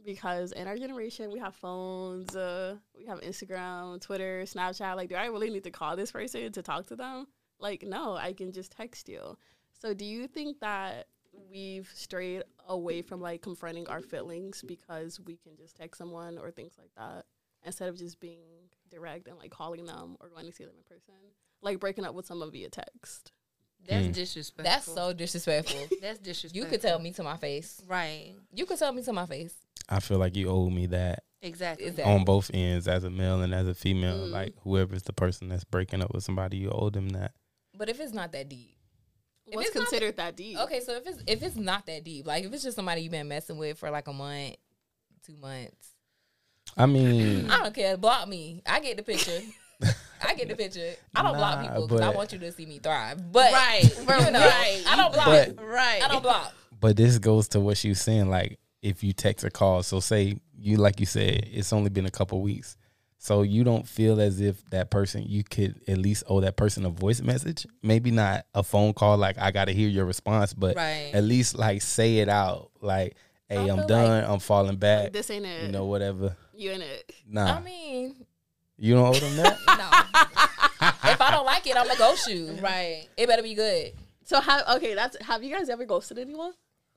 because in our generation, we have phones, we have Instagram, Twitter, Snapchat. Like, do I really need to call this person to talk to them? Like, no, I can just text you. So do you think that we've strayed away from, like, confronting our feelings because we can just text someone or things like that instead of just being direct and, like, calling them or going to see them in person? Like, breaking up with someone via text. That's disrespectful. That's so disrespectful. That's disrespectful. You could tell me to my face. Right. You could tell me to my face. I feel like you owe me that Exactly. on both ends, as a male and as a female. Like, whoever's the person that's breaking up with somebody, you owe them that. But if it's not that deep. What's considered that deep? Okay, so if it's not that deep, like if it's just somebody you've been messing with for like a month, 2 months. I mean, I don't care. Block me. I get the picture. I get the picture. I don't block people because I want you to see me thrive. But Right. you know, Right. I don't block. But- Right. I don't block. but this goes to what she was saying. Like, if you text or call, so say you, like you said, it's only been a couple weeks. So you don't feel as if that person, you could at least owe that person a voice message. Maybe not a phone call, like, I got to hear your response, but Right. at least, like, say it out. Like, hey, I I'm feel done. I'm falling back. This ain't it. You know, whatever. You in it. Nah. I mean, You don't owe them that? no. If I don't like it, I'm gonna ghost you. Right. It better be good. So have you guys ever ghosted anyone?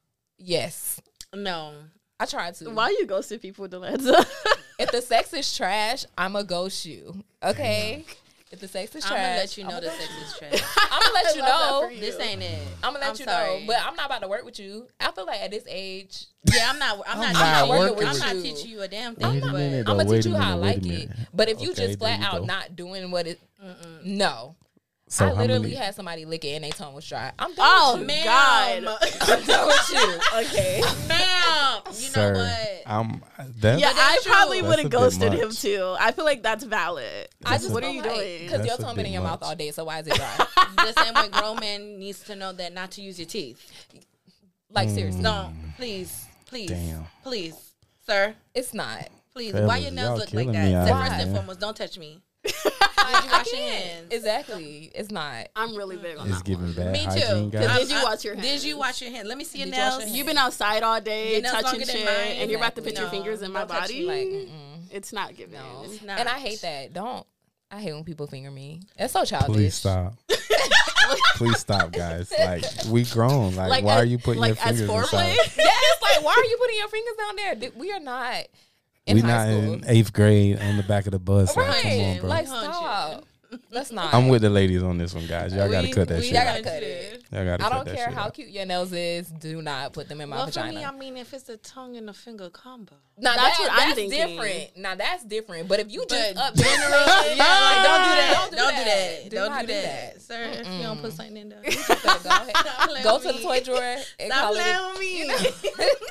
Yes, No. I tried to. Why you ghosting people, Delenza? If the sex is trash, I'ma ghost you. Okay. If the sex is I'm trash, gonna let you know I'ma the ghost sex you. is trash. I'm gonna let you love that know. for you. This ain't it. I'm gonna let you know, but I'm not about to work with you. I feel like at this age, yeah, I'm not not working I'm with not you. teaching you a damn Wait thing. a minute, I'm though. gonna Wait teach a you how I minute, wait a like it. minute. But if you Okay, just flat there you out go. not doing what it, no. So I how literally many- had somebody lick it and their tongue was dry. I'm done Oh, with you. Man. God. I'm done with you. Okay. Ma'am, you Sir, know what? That, Yeah, I probably That's would a have bit ghosted him much. too. I feel like that's valid. I just What are feel you like, doing? Because your That's a tongue been in bit your mouth much. all day, so why is it dry? The same way grown man needs to know that not to use your teeth. Like seriously, No, please, Damn. please, sir, it's not. please. Fellas, Why your nails y'all look like killing that? me So out first here, and man. foremost, don't touch me. Did you wash your hands? Exactly. It's not. I'm really big on It's that giving one. bad Me too. hygiene, Because guys. did you wash your hands? Did you wash your hands? Let me see your Did you wash nails. your hands? You've been outside all day, Your nails touching longer than shit, mine. and you're about to put Exactly. your fingers in my Don't touch body. me. Like, It's not giving. no. It's not. And I hate that. Don't. I hate when people finger me. It's so childish. Please stop. Please stop, guys. Like, we grown. Like, why as- are you putting like your fingers as foreplay? inside? Yes, like why are you putting your fingers down there? We are not in We high not school. in 8th grade on the back of the bus. Like, come on, Right. bro. Like Hundred. stop. Let's not. I'm with the ladies on this one, guys. Y'all got to cut that shit. Y'all out. gotta cut it. Y'all got to I cut don't that care shit how out. cute your nails is. Do not put them in my Well, for vagina. me, I mean, if it's a tongue and a finger combo. Now That's that's what I'm that's thinking. different. Now that's different. But if you just But up general, general, yeah, like don't do that. Don't do Don't do that. that. Do Don't not do do that, that. sir. If you don't put something in there, You just better go ahead. playing Go with to the me. toy drawer and Stop call it. playing with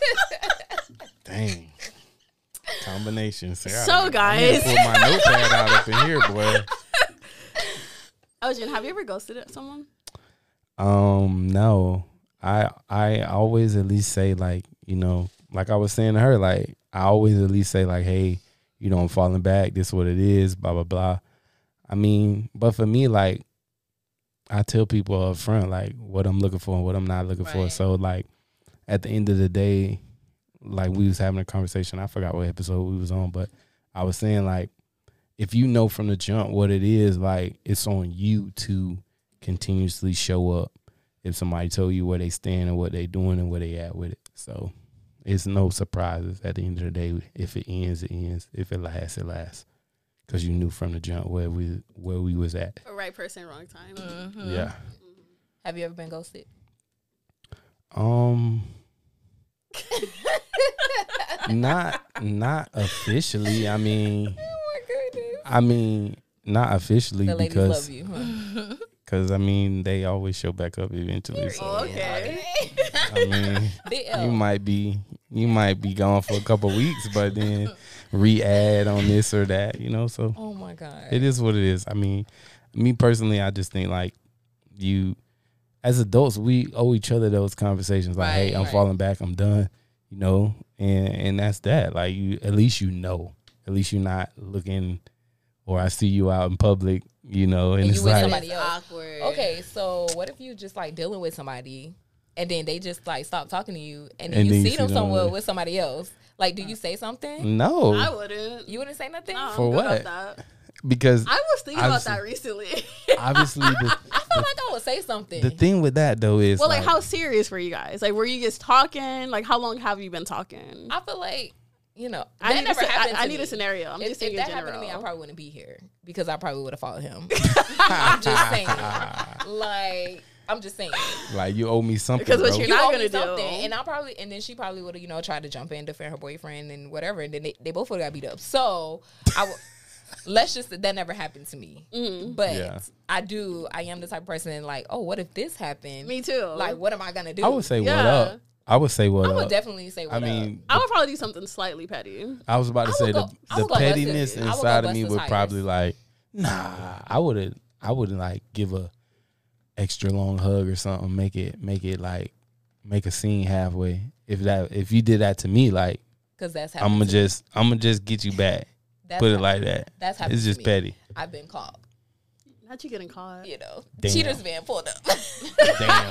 me. Dang. Combination. So, I need guys. to pull my notepad out up in here, boy. Ocean, have you ever ghosted someone? No. I always at least say, like, you know, like I was saying to her, like, I always at least say, like, hey, you know, I'm falling back. This is what it is, blah, blah, blah. I mean, but for me, like, I tell people up front, like, what I'm looking for and what I'm not looking for. Right. So, like, at the end of the day, like, we was having a conversation. I forgot what episode we was on, but I was saying, like, if you know from the jump what it is, like, it's on you to continuously show up. If somebody told you where they stand and what they doing and where they at with it. So it's no surprises at the end of the day. If it ends, it ends. If it lasts, it lasts. Because you knew from the jump where we was at. Right person, wrong time. Mm-hmm. Yeah. Have you ever been ghosted? Not officially. I mean, Oh my goodness. not officially The ladies because love you. Huh? Cause I mean they always show back up eventually. So, Oh, okay. I mean, Big L. you might be gone for a couple weeks, but then re-add on this or that, you know. So Oh my god. it is what it is. I mean, me personally, I just think like you, as adults, we owe each other those conversations. Like, hey, I'm Right. falling back, I'm done, you know, and that's that. Like you, at least you know, at least you're not looking, or I see you out in public, you know, and And it's you with like, somebody It's else. awkward. Okay, so what if you just like dealing with somebody and then they just like stop talking to you and then And you then you see them see them somewhere with- with somebody else? Like, do you say something? No. I wouldn't. You wouldn't say nothing? No, I'm For good what? off that. Because I was thinking about obviously- that recently. obviously I feel like I would say something. the thing with that though is Well, like, how serious were you guys? Like, were you just talking? Like, how long have you been talking? I feel like, you know, I that need, never happened to I me. need a scenario. I'm If, just saying if in that general. happened to me, I probably wouldn't be here because I probably would have followed him. I'm just saying. Like, I'm just saying. like you owe me something, Because what bro. you're You not owe gonna me do. something, and then she probably would have, you know, tried to jump in, defend her boyfriend and whatever, and then they both would have got beat up. So let's just that never happened to me, but Yeah. I am the type of person like, oh, what if this happened? Me too. Like, what am I gonna do? I would say what Yeah. up. I would say what I would up. definitely say what I mean, I would probably do something slightly petty. I was about to I say would go- I the would go bust pettiness his- I would go inside of bust me his would tires. probably like, nah, I wouldn't like give a extra long hug or something. Make it like make a scene halfway. If you did that to me, like because that's I'm happened gonna just get you back. That's Put it happened- like that. That's happened It's to just me. petty. I've been caught. Not you getting caught. You know, Damn. cheaters van pulled up Damn.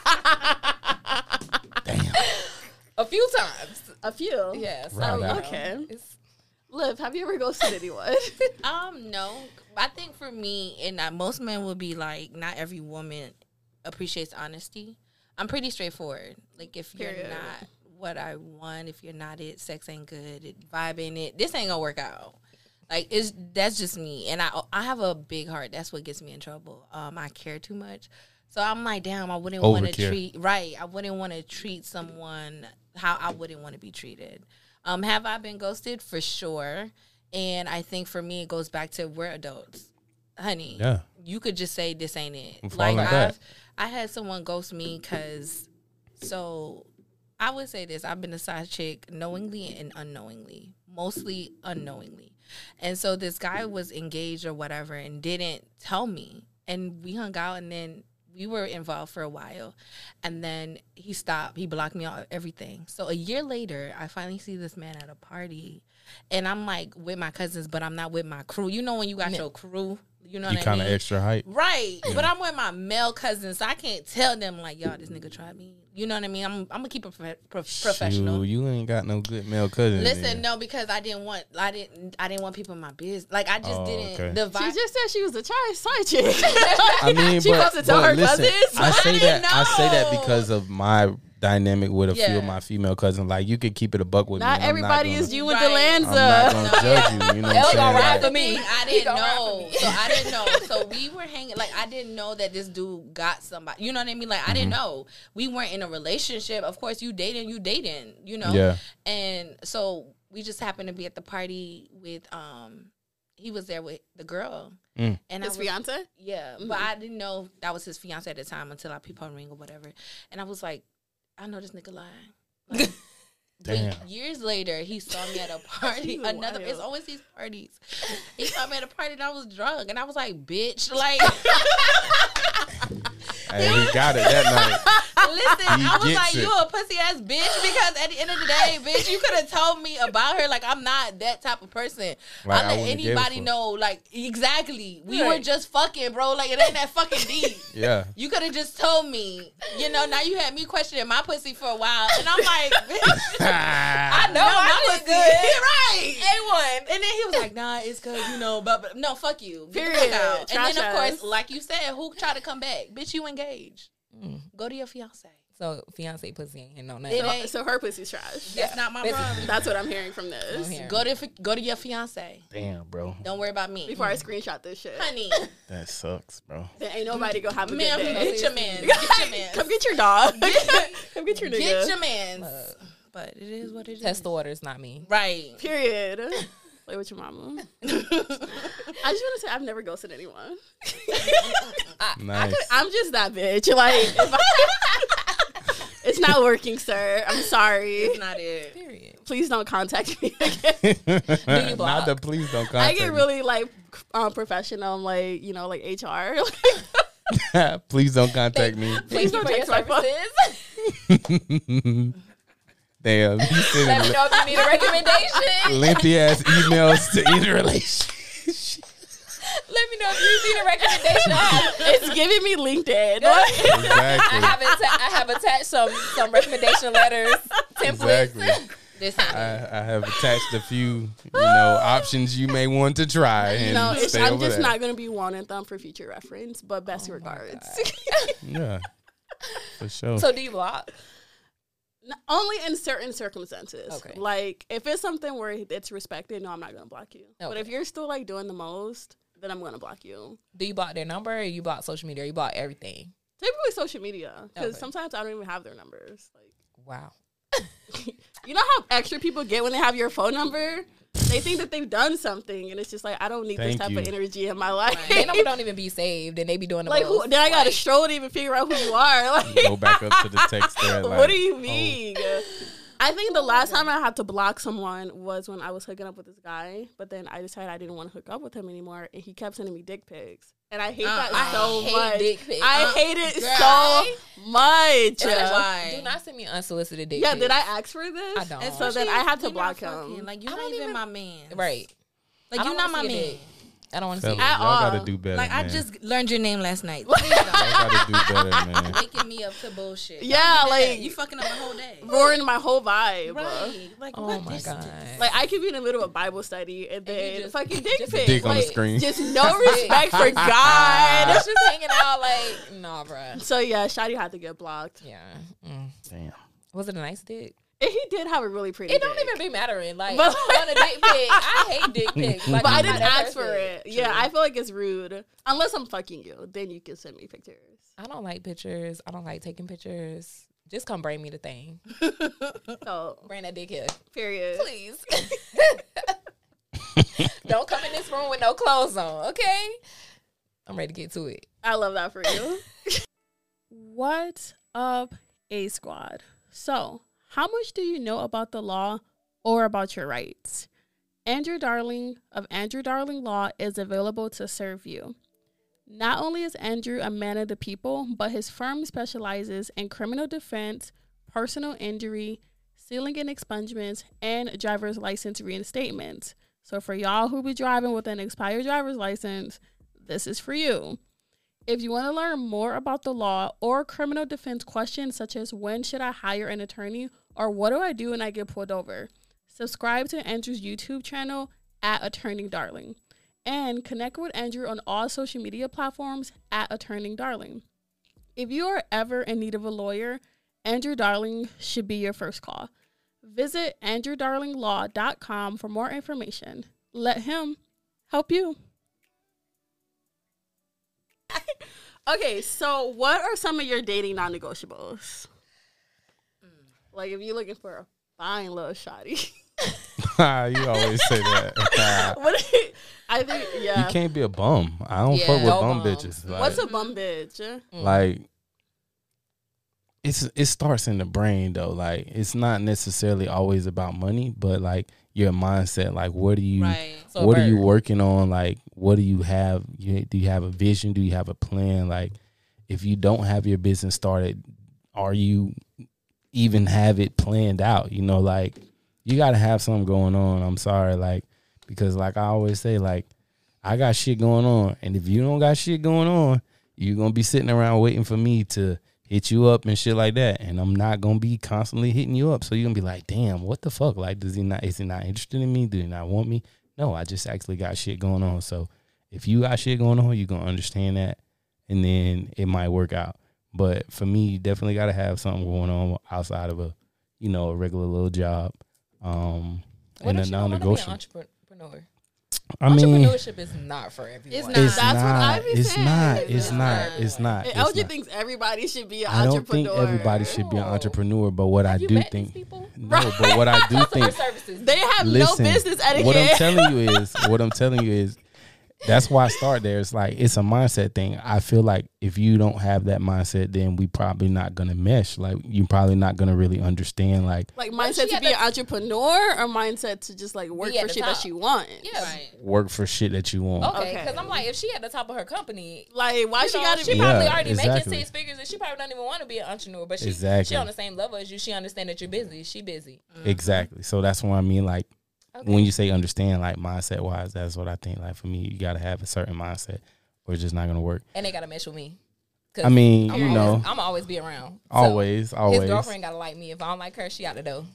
Damn. a few times. A few. Yes. Right you know, out. Okay. it's- Liv, have you ever ghosted anyone? No. I think for me, and most men will be like, not every woman appreciates honesty. I'm pretty straightforward. Like, if you're Period. not what I want, if you're not it, sex ain't good, vibe ain't it, this ain't gonna work out. Like, that's just me. And I have a big heart. That's what gets me in trouble. I care too much. So I'm like, damn, I wouldn't want to Overcare. I wouldn't want to treat someone how I wouldn't want to be treated. Have I been ghosted? For sure. And I think for me, it goes back to we're adults. Honey, Yeah. you could just say this ain't it. I'm falling Like, back. I had someone ghost me because, so I would say this, I've been a side chick knowingly and unknowingly, mostly unknowingly. And so this guy was engaged or whatever and didn't tell me. And we hung out and then we were involved for a while. And then he stopped. He blocked me on everything. So a year later, I finally see this man at a party. And I'm like with my cousins, but I'm not with my crew. You know when you got your crew? You know You what I kind mean? of extra height. Right. But I'm with my male cousins, so I can't tell them like, y'all, this nigga tried me. You know what I mean? I'm gonna keep it professional. Shoot, you ain't got no good male cousins. Listen, then. no, because I didn't want people in my business. Like, I just didn't. okay. The She vibe. just said she was a side chick. I mean, She but, wants to tell but her listen, cousins. I say I that didn't I say that know. because of my dynamic with a few Yeah. of my female cousins. Like, you could keep it a buck with Not me. everybody is you with Right. I'm not Delanza. gonna judge you. You know what They'll I'm go saying? ride Like, for me. I He didn't gonna ride know. for me. So I didn't know. So we were hanging. Like, I didn't know that this dude got somebody. You know what I mean? Like, I didn't know. We weren't in a relationship. Of course, you dating. You know. Yeah. And so we just happened to be at the party with he was there with the girl. Mm. And His I was, fiance? yeah, but I didn't know that was his fiance at the time until I peeped on ring or whatever. And I was like, I know this nigga lying. Like, Damn. but years later, he saw me at a party. He's Another, wild. it's always these parties. He saw me at a party and I was drunk, and I was like, "Bitch!" Like, Hey, he got it that night. listen, He I was gets like, it. "You a pussy ass bitch," because at the end of the day, bitch, you could have told me about her. Like, I'm not that type of person. Like, I I let wouldn't have gave a anybody fuck. know. Like, exactly, we were Right. just fucking, bro. Like, it ain't that fucking deep. Yeah. You could have just told me. You know, now you had me questioning my pussy for a while, and I'm like, bitch. I know my pussy pussy. good. Right. A1. And then he was like, nah, it's because, you know, but no, fuck you. Get the Period. fuck out. And Trash then, of course, ass. like you said, who tried to come back? Bitch, you engaged. Go to your fiance. So fiance pussy ain't hitting on It that. ain't, So her pussy's trash. that's not my problem. That's what I'm hearing from this. I'm hearing. Go to your fiance. Damn, bro. Don't worry about me. Before I screenshot this shit. Honey, That sucks, bro. Then ain't nobody gonna have a ma'am, good day. get your man. Get your man. Come get your dog. Come get your nigga. Get your man. But it is what it is. Test the waters, not me. Right. Period. Play with your mama. I just want to say I've never ghosted anyone. Nice. I'm just that bitch. Like, it's not working, sir. I'm sorry. It's not it. Period. Please don't contact me again. you Not block? the please don't I contact get me. really like professional, like, you know, like HR. Please don't contact me. Please don't for your text my phone. services. Damn. You Let me sending know if you need a recommendation. lengthy ass emails to either relationship. Let me know if you need a recommendation. It's giving me LinkedIn. Exactly. I have attached some recommendation letters, templates. Exactly. I have attached a few, options you may want to try. And I'm stay over just there. not gonna be wanting them for future reference, but best regards. Yeah, for sure. So do you block? Only in certain circumstances. Okay. Like if it's something where it's respected, no, I'm not gonna block you. But Okay. if you're still like doing the most, then I'm gonna block you. Do you block their number, or you block social media, or you block everything? Typically social media, because Okay. sometimes I don't even have their numbers. Like, Wow. you know how extra people get when they have your phone number? They think that they've done something, and it's just like I don't need this Thank type you. of energy in my life. Their number don't even be saved, and they be doing the Like, most. then I got to Like, stroll to even figure out who you are. Like, Go back up to the text thread. Like, what do you oh, mean? I think the last time I had to block someone was when I was hooking up with this guy, but then I decided I didn't want to hook up with him anymore, and he kept sending me dick pics. And I hate that I so hate much. dick pics. I hate it Girl. so much. Why? do not send me unsolicited dick Yeah, pics. did I ask for this? I don't. And so then I had to block fucking, him. Like, you're I not don't even even- my man. Right. Like, I you're don't not wanna my see a man. dick. I don't want to fellas, see At y'all all. gotta do better. Like, man. I just learned your name last night. y'all gotta do better, man. Making me up to bullshit. Yeah, Don't do that. like- you fucking up my whole day. Ruined my whole vibe. Right. Like, Oh what my is god. this? Like I could be in the middle of Bible study and then just- fucking dick just pic. dick on the Like, screen. Just no respect for God. It's just hanging out like, nah, bruh. So yeah, Shadi had to get blocked. Yeah. Mm. Damn. Was it a nice dick? And he did have a really pretty It don't dick. even be mattering. Like, But- I don't want a dick pic. I hate dick pics. Like, But I I'm didn't not that ask for person. it. Yeah, I feel like it's rude. Unless I'm fucking you, then you can send me pictures. I don't like pictures. I don't like taking pictures. Just come bring me the thing. So Bring that dick here. period. Please. Don't come in this room with no clothes on, okay? I'm ready to get to it. I love that for you. What up, A Squad? So, how much do you know about the law or about your rights? Andrew Darling of Andrew Darling Law is available to serve you. Not only is Andrew a man of the people, but his firm specializes in criminal defense, personal injury, sealing and expungements, and driver's license reinstatements. So for y'all who be driving with an expired driver's license, this is for you. If you want to learn more about the law or criminal defense questions such as when should I hire an attorney or what do I do when I get pulled over, subscribe to Andrew's YouTube channel at Attorney Darling and connect with Andrew on all social media platforms at Attorney Darling. If you are ever in need of a lawyer, Andrew Darling should be your first call. Visit andrewdarlinglaw.com for more information. Let him help you. Okay, so what are some of your dating non-negotiables? Like if you're looking for a fine little shawty. You always say that. What I think, yeah. You can't be a bum. I don't Yeah. fuck with No bum bums. bitches. Like, What's a bum bitch? like it starts in the brain though. Like it's not necessarily always about money, but like your mindset. Like what do you Right. So what are you bird. working on? Like what do you have? Do you have a vision? Do you have a plan? Like if you don't have your business started, are you even have it planned out? You know, like you got to have something going on. I'm sorry, like because like I always say, like I got shit going on, and if you don't got shit going on, you're gonna be sitting around waiting for me to hit you up and shit like that, and I'm not gonna be constantly hitting you up. So you're gonna be like, damn, what the fuck? Like, is he not interested in me? Do he not want me? No, I just actually got shit going on. So if you got shit going on, you're gonna understand that, and then it might work out. But for me, you definitely gotta have something going on outside of a regular little job. What And a if you don't wanna be an non-negotiable. entrepreneur? I mean, Entrepreneurship is not for everyone. It's not. it's That's what I not. be It's saying. not. It's It's not. not. It's not. And It's LG not. thinks everybody should be an I don't entrepreneur. think everybody should be an No. entrepreneur, but what I Have you do met think, these people? no, but what I do Customer think, services. They have listen, no business etiquette. what I'm telling you is, that's why I start there. It's like it's a mindset thing. I feel like if you don't have that mindset, then we probably not gonna mesh. Like you're probably not gonna really understand. Like Like What if she mindset to had be an the- entrepreneur or mindset to just like work Be at for the shit top. that she want. Yeah. Right. work for shit that you want. Okay, Okay. because I'm like, if she at the top of her company, Like why you she know, gotta she be? probably Yeah, already exactly. making 6 figures, and she probably don't even want to be an entrepreneur. But she Exactly. on the same level as you. She understand that you're busy. She busy. Exactly. So that's what I mean. Like Okay. when you say understand, like mindset wise, that's what I think. Like for me, you gotta have a certain mindset, or it's just not gonna work. And they gotta mesh with me. 'Cause I mean, I'm you always, know, I'm always be around. So always. his girlfriend gotta like me. If I don't like her, she out the door.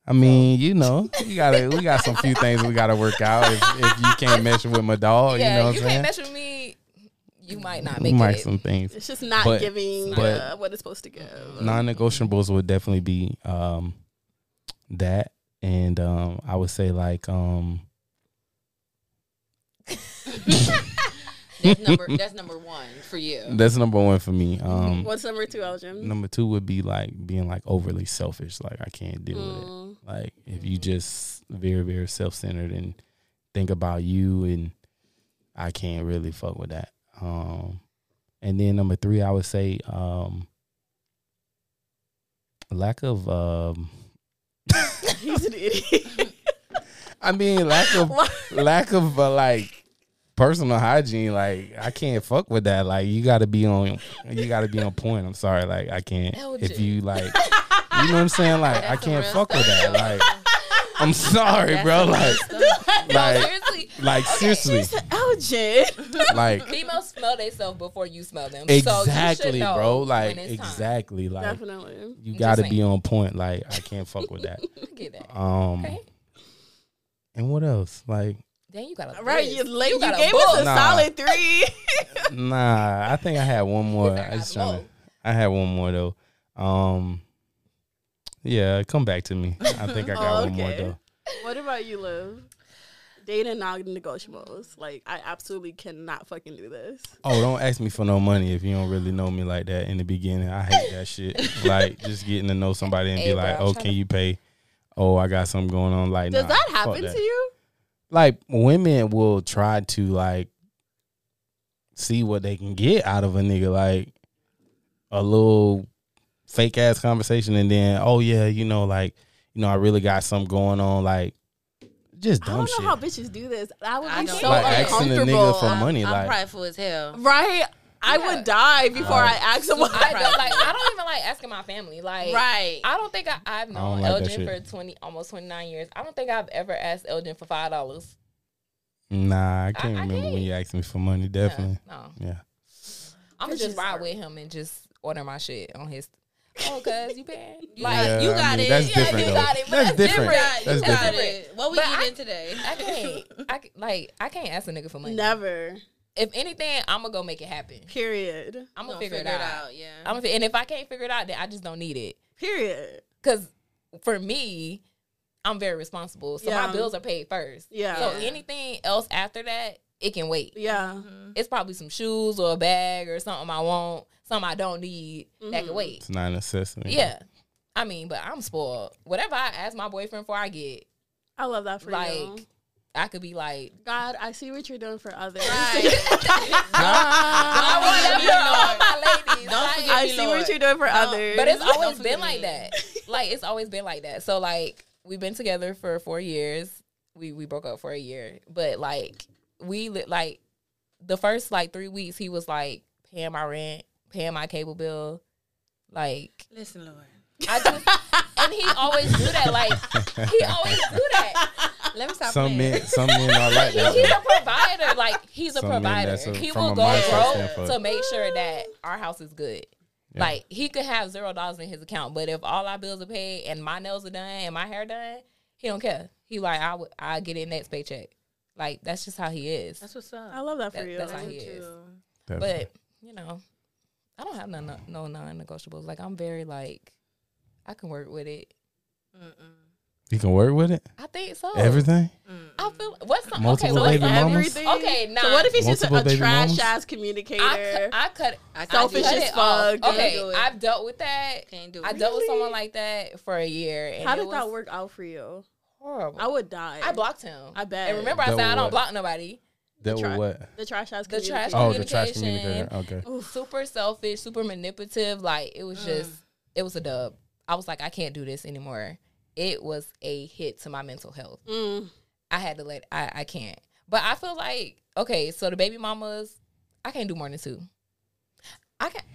I mean, you know, we got some few things we gotta work out. If you can't mesh with my dog, Yeah, you know what you I'm saying? can't mesh with me. You might not We make might it. some things. It's just not But- giving but- what it's supposed to give. Non-negotiables would definitely be that, and I would say like That's number one for you. that's number one for me. What's number 2, Elgin? Number 2 would be like being like overly selfish. Like I can't deal with it. Like if you just very, very self-centered and think about you, and I can't really fuck with that. And then number 3, I would say lack of He's an idiot. I mean lack of like personal hygiene. Like I can't fuck with that. Like you gotta be on point. I'm sorry. Like I can't if you like you know what I'm saying? Like I can't fuck with that. Like I'm sorry, bro. Like seriously. Elgin. Like Females smell themselves before you smell them. exactly, so you should know bro. Like when it's time. exactly. Like Definitely. you I'm gotta just be saying. on point. Like I can't fuck with that. I get that. Okay. And what else? Like Then you got a Right, list. you got a gave book. us a Nah. solid 3. nah, I think I had one more. I got I had one more though. Yeah, come back to me. I think I got one more okay. though. What about you, Liv? Dating non-negotiables. Like, I absolutely cannot fucking do this. Oh, don't ask me for no money if you don't really know me like that in the beginning. I hate that shit. Like just getting to know somebody and Hey, be bro, like, I'm oh, tryna- can you pay? Oh, I got something going on. Like, Does nah, that fuck happen that. to you? Like women will try to like see what they can get out of a nigga, like a little fake ass conversation, and then oh yeah, you know, like I really got something going on, like just I dumb don't shit. know how bitches do this. I would I be don't so like asking a uncomfortable. nigga for money, I'm like prideful as hell. Right? I Yeah. would die before Right. I ask someone. I don't even like asking my family. Like, Right. I don't think I've known like that Elgin shit. for almost 29 years. I don't think I've ever asked Elgin for $5. nah, I can't I remember when can't. you asked me for money. Definitely, No. yeah. I'm gonna It's just just ride hard. with him and just order my shit on his. Oh, cuz you paying? Like, Yeah, you I got mean, it. That's Yeah, different you though. got it, but That's that's different. different. That's You got different. it. What we But eating today? I can't ask a nigga for money. Never. If anything, I'm gonna go make it happen. Period. I'm gonna Gonna figure it out. Yeah. And if I can't figure it out, then I just don't need it. Period. Because for me, I'm very responsible. So Yeah. my bills are paid first. Yeah. So anything else after that, it can wait. Yeah. It's probably some shoes or a bag or something I want, something I don't need that can wait. It's not a necessity. Yeah. I mean, but I'm spoiled. Whatever I ask my boyfriend for, I get. I love that for you. Like, I could be like, God, I see what you're doing for others. I want that for all my ladies. Don't Like, forget I me, see Lord. what you're doing for others. But it's Don't always forget been like me. that. Like, it's always been like that. So, like, we've been together for 4 years. We broke up for a year. But, like, like, the first, like, 3 weeks, he was, like, paying my rent, paying my cable bill. Like, Listen, Lord. I just, and he always do that. Like, he always do that. Let me stop Some playing. men are like that. He's though. a provider. Like, he's a Some men, provider. that's He from will a go mindset broke standpoint. to make sure that our house is good. Yeah. Like, he could have $0 in his account, but if all our bills are paid and my nails are done and my hair done, he don't care. He like, I get it next paycheck. Like, that's just how he is. That's what's up. I love that for That- you. that's how he is. Definitely. But, you know, I don't have no non-negotiables. Like, I'm very, like, I can work with it. You can work with it. I think so. Everything. I feel, what's the, Multiple okay, baby what's mamas? Everything. Okay, nah. So what if he's just Multiple a baby trash mamas? ass communicator? I cut Selfish cut as it off. fuck. Okay, do it. I've dealt with that. Can't do it. I dealt with someone like that for a year. And How it did that was work out for you? Horrible. I would die. I blocked him. I bet. And remember, I That said I was don't what? block nobody. That Tra- was what? the trash ass The trash communicator. Oh, the trash communication. communicator. Okay. Super selfish, super manipulative. Like, it was just, it was a dub. I was like, I can't do this anymore. It was a hit to my mental health. I had to I can't. But I feel like, okay, so the baby mamas, I can't do more than 2. I can't.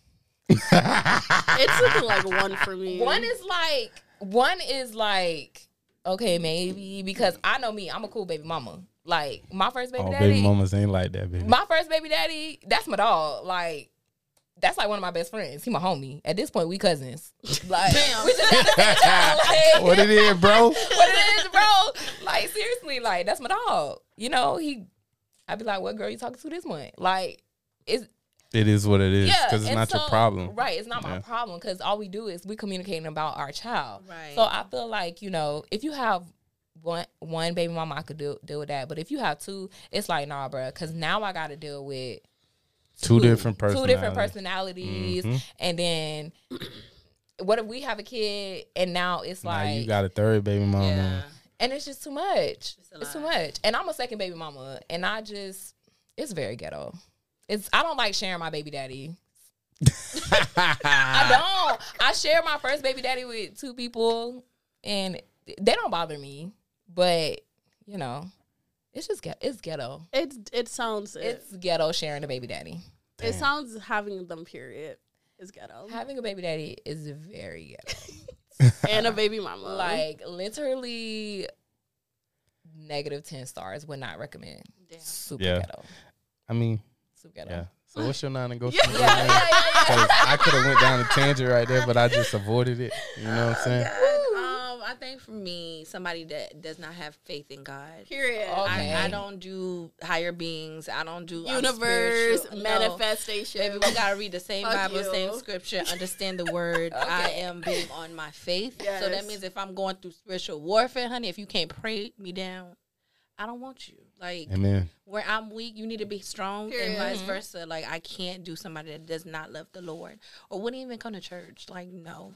It's looking like 1 for me. One is like, okay, maybe, because I know me, I'm a cool baby mama. Like, my first baby Oh, daddy, baby mamas ain't like that, baby. my first baby daddy, that's my dog. Like, that's like one of my best friends. He my homie. At this point, we cousins. Like, Damn. we just like, What it is, bro? what it is, bro. Like, seriously, like, that's my dog. You know, I'd be like, what girl you talking to this month? Like, it is what it is. yeah, Because it's and not your so- problem. Right, it's not my Yeah. problem because all we do is we communicating about our child. Right. So I feel like, you know, if you have one baby mama, I could deal with that. But if you have two, it's like, nah, bro, because now I got to deal with Two different Two different personalities. personalities. And then what if we have a kid and now it's Now like, you got a third baby mama. Yeah. and it's just too much. a It's too lot. much. And I'm a second baby mama and it's very ghetto. I don't like sharing my baby daddy. I don't. I share my first baby daddy with two people and they don't bother me. But, you know, it's just it's ghetto. It sounds It's ghetto sharing a baby daddy. it sounds having them period is ghetto Having a baby daddy is very ghetto. and a baby mama. Like, literally -10 stars. Would not recommend. Damn. Super Yeah. ghetto. I mean, Super ghetto. yeah. So what's your non-negotiable? Yeah, yeah, yeah, yeah. 'Cause I could have went down a tangent right there, but I just avoided it. You know what I'm saying? I think for me, somebody that does not have faith in God. period. Okay. I don't do higher beings. I don't do I'm Universe spiritual. No. manifestation. Baby, we gotta read the same Fuck Bible, you. same scripture, understand the word. I Okay. am big on my faith. So that Yes. means if I'm going through spiritual warfare, honey, if you can't pray me down, I don't want you. Like, Amen. where I'm weak, you need to be strong, Period. and vice versa. Like, I can't do somebody that does not love the Lord or wouldn't even come to church. Like, no.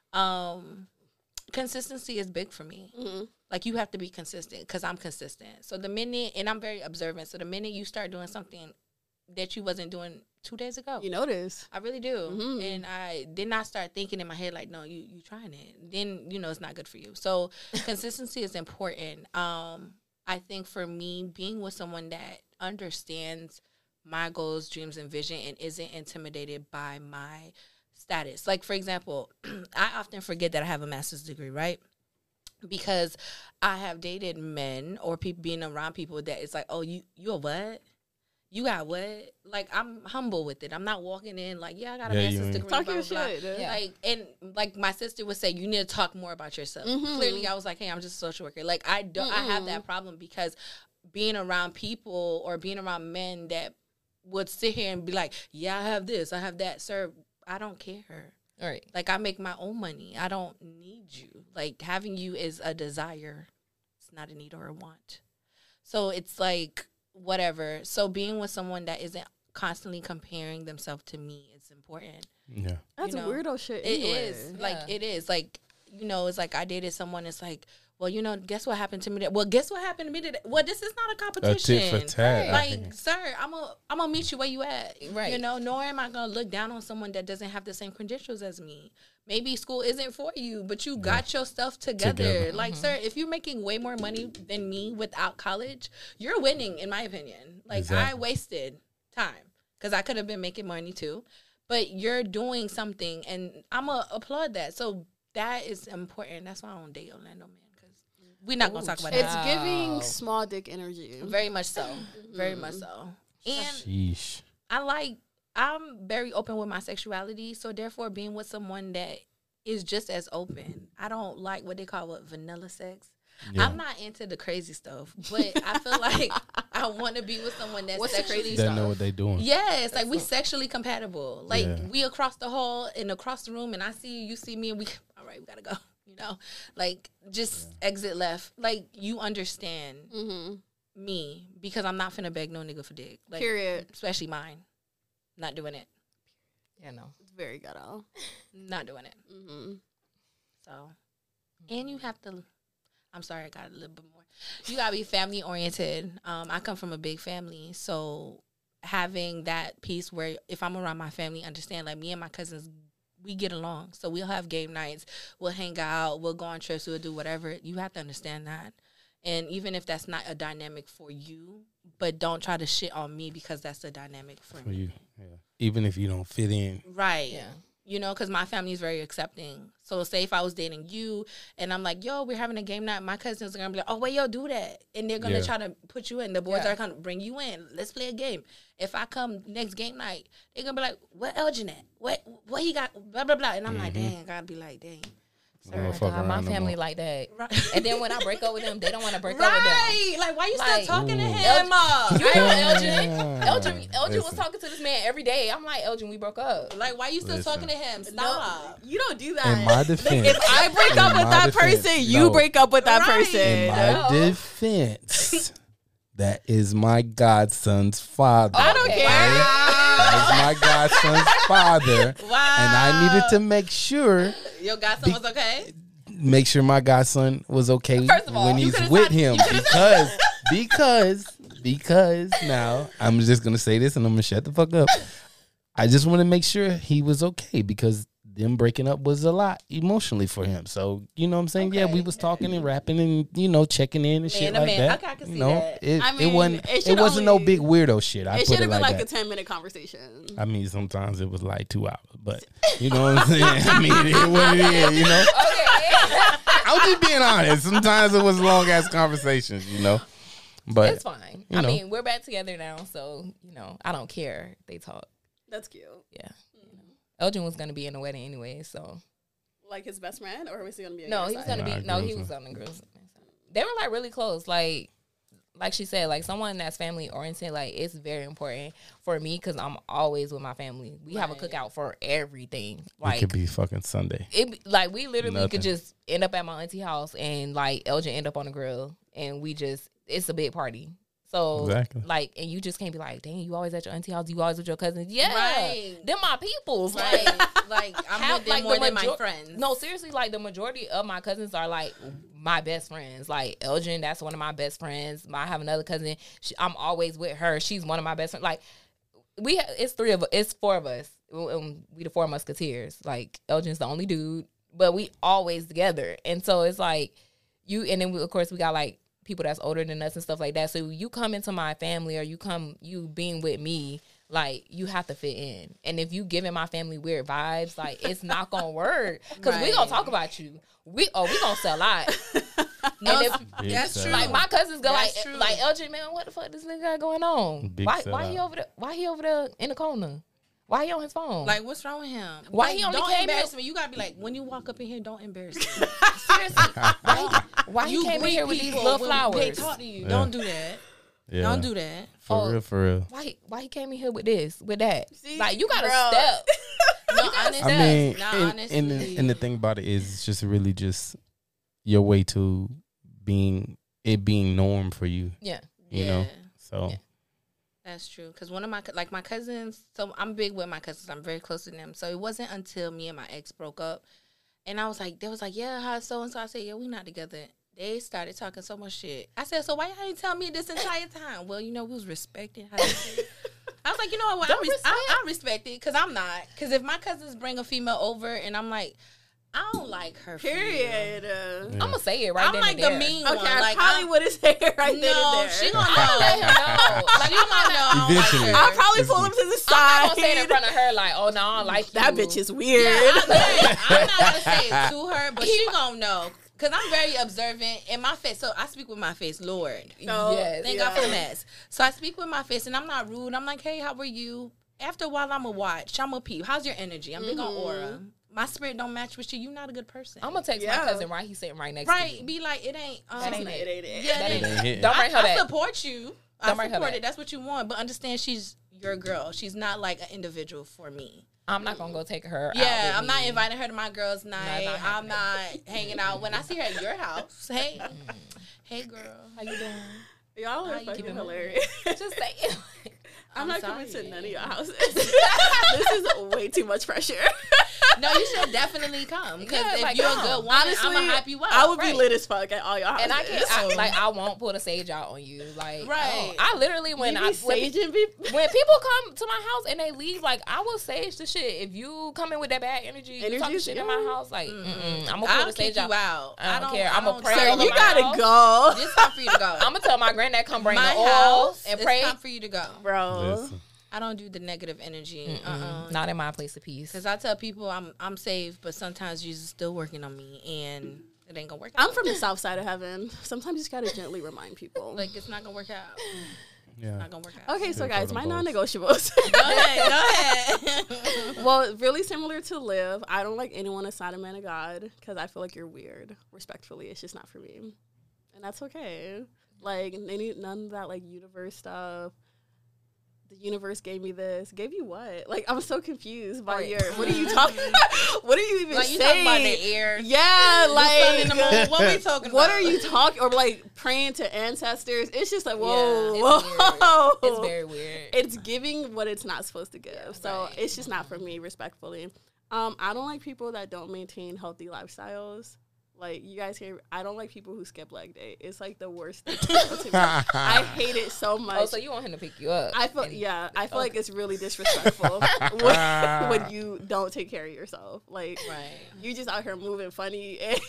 Consistency is big for me. Like, you have to be consistent because I'm consistent. So the minute, and I'm very observant. So the minute you start doing something that you wasn't doing 2 days ago, You notice. I really do. And I did not start thinking in my head, like, no, you trying it. Then, you know, it's not good for you. So consistency is important. I think for me, being with someone that understands my goals, dreams, and vision and isn't intimidated by my status. Like, for example, I often forget that I have a master's degree, right? Because I have dated men or people being around people that it's like, oh, you a what? You got what? Like, I'm humble with it. I'm not walking in like, yeah, I got a Yeah, you master's ain't. degree. Talk blah, your blah, blah. shit. Yeah. Like, and like my sister would say, you need to talk more about yourself. Clearly, I was like, hey, I'm just a social worker. Like, I don't. I have that problem because being around people or being around men that would sit here and be like, yeah, I have this, I have that. Sir, I don't care. All right. Like, I make my own money. I don't need you. Like, having you is a desire. It's not a need or a want. So it's like, whatever. So being with someone that isn't constantly comparing themselves to me is important. Yeah. That's You know, weirdo shit. It anyway. is. Like, Yeah. it is. Like, you know, it's like I dated someone. It's like, well, you know, guess what happened to me? Well, guess what happened to me today? Well, this is not a A competition. tit for tat. I Like, think. sir, I'm gonna meet you where you at. Right. You know, nor am I gonna look down on someone that doesn't have the same credentials as me. Maybe school isn't for you, but you got your stuff together. Like, sir, if you're making way more money than me without college, you're winning, in my opinion. Like, I Exactly. wasted time because I could have been making money too. But you're doing something, and I'm gonna applaud that. So that is important. That's why I don't date Orlando man, because we're not gonna talk about It's that. giving Wow. small dick energy. Very much so. Very much so. And Sheesh. I'm very open with my sexuality, so therefore being with someone that is just as open. I don't like what they call vanilla sex. Yeah. I'm not into the crazy stuff, but I feel like I want to be with someone that's What's the sexually crazy They know what they doing. Yes, like we sexually compatible. Like Yeah. we across the hall and across the room, and I see you, you see me, and we all right, we gotta go. You know, like just exit left. Like you understand me because I'm not finna beg no nigga for dick. Like, Period. especially mine. Not doing it. Yeah, no. It's very ghetto. Not doing it. So, and you have to. I'm sorry, I got a little bit more. You gotta be family oriented. I come from a big family, so having that piece where if I'm around my family, understand like me and my cousins, we get along. So we'll have game nights, we'll hang out, we'll go on trips, we'll do whatever. You have to understand that. And even if that's not a dynamic for you, but don't try to shit on me because that's the dynamic for For me. you. Yeah. Even if you don't fit in. Right. Yeah. You know, because my family is very accepting. So say if I was dating you and I'm like, yo, we're having a game night, my cousins are going to be like, oh, wait, yo, do that. And they're going to try to put you in. The boys are going to bring you in. Let's play a game. If I come next game night, they're going to be like, what Elgin at? What he got? Blah, blah, blah. And I'm like, dang, I got to be like, dang. My family like that. Right. And then when I break up with them, they don't want to break up with them. Right. Like, why you still talking to him? You know Elgin was talking to this man every day. I'm like, Elgin, we broke up. Like, why you still talking to him? Stop. No, you don't do that. In my defense. If I break up with that person, you break up with that person. In my defense, that is my godson's father. I don't care. That is my godson's father. Wow. And I needed to make sure. Your godson was okay? Make sure my godson was okay First of all, when he's with him. Because now, I'm just going to say this and I'm going to shut the fuck up. I just want to make sure he was okay because them breaking up was a lot emotionally for him. So, you know what I'm saying? Okay. Yeah, we was talking and rapping and, you know, checking in and shit like that. Okay, I can see that. It wasn't no big weirdo shit. It should have been like a 10-minute conversation. I mean, sometimes it was like 2 hours, but you know what I'm saying? I mean, it is what it is, you know? I'm just being honest. Sometimes it was long-ass conversations, you know? But it's fine. I mean, we're back together now, so, you know, I don't care. They talk. That's cute. Yeah. Elgin was gonna be in the wedding anyway, so like his best friend, or was he gonna be? No, he was gonna be. No, he was on the girls. They were like really close. Like she said, like someone that's family oriented. Like it's very important for me because I'm always with my family. We have a cookout for everything. Like it could be fucking Sunday. Like we literally could just end up at my auntie house and like Elgin end up on the grill, and it's a big party. So, like, and you just can't be like, dang, you always at your auntie house, you always with your cousins. Yeah, them my peoples. Right. Like, I'm with them more than my friends. No, seriously, like, the majority of my cousins are, like, my best friends. Like, Elgin, that's one of my best friends. I have another cousin. I'm always with her. She's one of my best friends. Like, it's 4 of us. We the 4 musketeers. Like, Elgin's the only dude, but we always together. And so, it's like, and then, of course, we got, like, people that's older than us and stuff like that. So you come into my family or you being with me, like you have to fit in. And if you giving my family weird vibes, like it's not gonna work. Cause we gonna talk about you. We gonna sell out. No, that's true. Like my cousins go like Elgin, man, what the fuck this nigga got going on? Why he over there? Why he over there in the corner? Why he on his phone? Like, what's wrong with him? Why he only don't embarrass me? You gotta be like, when you walk up in here, don't embarrass me. Seriously, why he came in here with these little flowers? They talk to you. Yeah. Don't do that. Yeah. Don't do that. For real. Why he came in here with that? See, like you gotta step. No, honestly. I mean, and the thing about it is, it's just really just your way to being norm for you. Yeah. You know. So. Yeah. That's true. Because one of my cousins, so I'm big with my cousins. I'm very close to them. So it wasn't until me and my ex broke up. And I was like, they was like, yeah, how so-and-so? I said, yeah, we not together. They started talking so much shit. I said, so why y'all didn't tell me this entire time? Well, you know, we was respecting how you said. I was like, you know what? I respect it because I'm not. Because if my cousins bring a female over and I'm like, I don't like her. Period. I'm gonna say it right I'm then like and there. the mean one. Okay, I probably wouldn't say it right then and there. She gonna know. I'm gonna let her know. Like, She gonna know. Eventually. I'll probably pull him to the side. I'm not gonna say it in front of her like, oh no, I don't like that you. bitch is weird. Yeah, I'm not gonna say it to her, but she gonna know. Because I'm very observant in my face. So I speak with my face, Lord. Yes, Thank God for the mess. So I speak with my face and I'm not rude. I'm like, hey, how are you? After a while, I'm going to watch. I'm going to peep. How's your energy? I'm big on aura. My spirit don't match with you. You're not a good person. I'm going to text my cousin right. He's sitting right next to me. Right. Be like, it ain't. That ain't it. Yeah, that ain't it. Don't bring her I back. support you. Don't bring her support back. it. That's what you want. But understand she's your girl. She's not like an individual for me. I'm not going to go take her out. Yeah, with I'm me. not inviting her to my girls' night. not I'm not hanging out. When I see her at your house, hey, girl, How you doing? Y'all are you fucking keeping hilarious. Just say it. I'm not sorry. coming to none of your houses. This is way too much pressure. No, you should definitely come. Because Yeah, if like, you're come. a good woman, Honestly, I'm going to hype you up. I would be Right. lit as fuck at all your houses. And I can't, I won't pull the sage out on you. Like, Right. I literally, when saging people. when people come to my house and they leave, like, I will sage the shit. If you come in with that bad energy, you talking shit in my house, like, I'm going to pull I'll the sage kick you out. out. I don't care. I'm going to pray Sir, over you my gotta house. go. It's time for you to go. I'm going to tell my granddad come bring my the oil house, and it's pray. time for you to go. Bro. Listen. I don't do the negative energy. Not in my place of peace. Because I tell people I'm saved, but sometimes Jesus is still working on me, and it ain't gonna work out. I'm from the south side of heaven. Sometimes you just gotta gently remind people. Like, it's not gonna work out. Yeah. Not gonna work out. Okay, so Yeah, guys, for my them both. non-negotiables. Go ahead. Well, really similar to Liv. I don't like anyone that's not a man of God because I feel like you're weird. Respectfully, it's just not for me, and that's okay. Like none of that like universe stuff. The universe gave me this. Gave you what? Like, I'm so confused by your. What are you talking? What are you even Like, you saying? talking about the air? Yeah, Sun like and the moon. What we talking about? what are you talking? Or like praying to ancestors? It's just like whoa, Yeah, whoa. It's very weird. It's giving what it's not supposed to give. So right. it's just not for me, respectfully. I don't like people that don't maintain healthy lifestyles. Like, you guys hear, I don't like people who skip leg day. It's like the worst thing to me. I hate it so much. Oh, so you want him to pick you up? I feel like it's really disrespectful when you don't take care of yourself. Like, Right. you just out here moving funny. And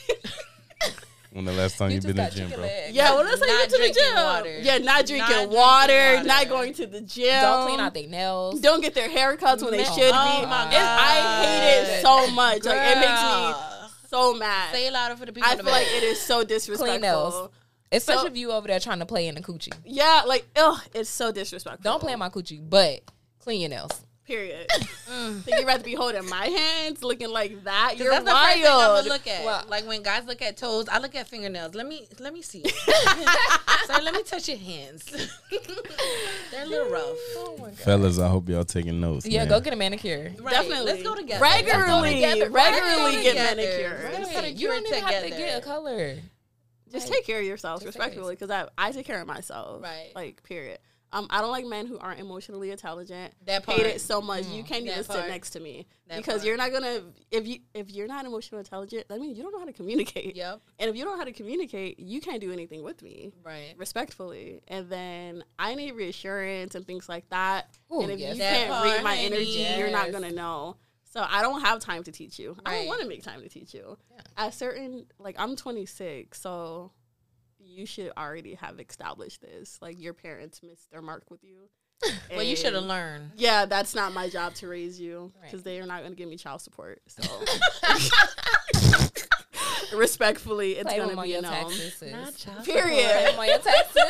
When the last time You you just been in the got gym, chicken bro? legs. yeah, well, that's how you Not get to the drinking gym. water. Yeah, not drinking Not water, drinking water. not going to the gym. Don't clean out their nails. Don't get their haircuts when they Man, should oh be. my I hate it so much. Like, it makes me Girl. so mad. Say it louder for the people. I in the feel like back. it is so disrespectful. Clean nails. Especially So- if you over there trying to play in the coochie. Yeah, like, it's so disrespectful. Don't play in my coochie, but clean your nails. Period. Think you're about to be holding my hands, looking like that? 'Cause You're that's the first thing I'm wild. gonna look at. Well- Like, when guys look at toes, I look at fingernails. Let me see. Sir, let me touch your hands. They're a little rough. Oh my god. Fellas, I hope y'all taking notes. Yeah, man. go get a manicure. Right. Definitely. Let's go together. Regularly, Let's go together. regularly Let's get go together. manicures. Let's Right. go to You don't even have to together. get a color. Just Right. take care of yourselves, Just take care of respectfully, because I take care of myself. Right. Like, period. I don't like men who aren't emotionally intelligent. That Hate part. it so much. You can't That even sit part. next to me That because part. you're not gonna. If you're not emotionally intelligent, that means you don't know how to communicate. Yep. And if you don't know how to communicate, you can't do anything with me. Right. Respectfully. And then I need reassurance and things like that. Ooh, and if yes. you That can't read part, my honey, energy, you're not yes. gonna know. So I don't have time to teach you. I don't Right. want to make time to teach you. At certain, like, I'm 26, so you should already have established this. Like, your parents missed their mark with you. Well, you should have And, learned. yeah, that's not my job to raise you because Right. they are not going to give me child support. So, respectfully, it's Play going them to on be a your no. taxes. sis. Not child Play Period. them on your taxes.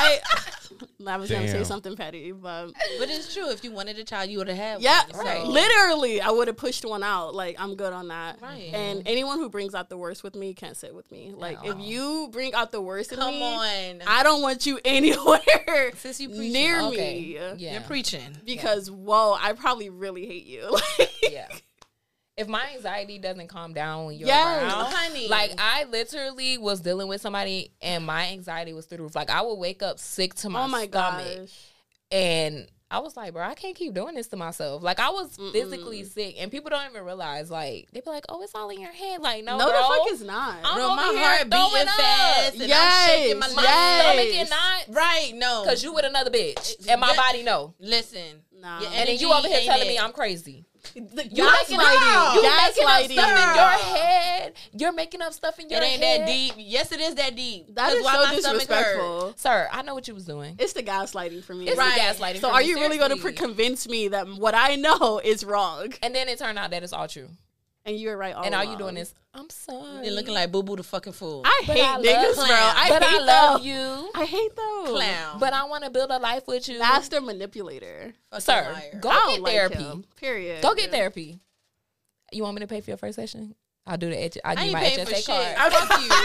I was going to say Damn. something petty, but But it's true. If you wanted a child, you would have had yeah, one. Right. literally, I would have pushed one out. Like, I'm good on that. Right. And anyone who brings out the worst with me can't sit with me. Like, if you bring out the worst in Come me, on. I don't want you anywhere Since you preaching. near Okay. me. Yeah. You're preaching. Because, whoa, I probably really hate you. Yeah. If my anxiety doesn't calm down when you're Yes. around, Honey. like I literally was dealing with somebody and my anxiety was through the roof. Like I would wake up sick to my Oh my stomach, gosh. and I was like, bro, I can't keep doing this to myself. Like I was physically sick, and people don't even realize. Like they be like, oh, it's all in your head. Like no, No, bro. the fuck is not. I'm Bro, over my here heart throwing beating up. fast and I'm Yes, shaking my My legs. yes. stomach and not Right, no. because you with another bitch, and my Let- body know. Listen. Nah. Your And And then you energy over here ain't telling it. me I'm crazy. You You making gaslighting. up, you making up Gaslighting. stuff in your head. You're making up stuff in your It head. ain't that deep. Yes, it is that deep. That 'Cause is why so my stomach hurt? disrespectful. Sir, I know what you was doing. It's the gaslighting for me. It's Right. the gaslighting. So for are me, you really going to seriously. convince me that what I know is wrong? And then it turned out that it's all true. And you're right all And all you along. doing is, I'm sorry. You're looking like Boo Boo the fucking fool. I But hate I love niggas, bro. clown. I but hate I love them. you. I hate those. Clown. But I want to build a life with you. Master manipulator. Fucking Sir, liar. go I don't get like therapy. him. Period. Go get therapy. You want me to pay for your first session? I'll do the I'll I give you ain't my paying for HSA shit. card. Fuck you.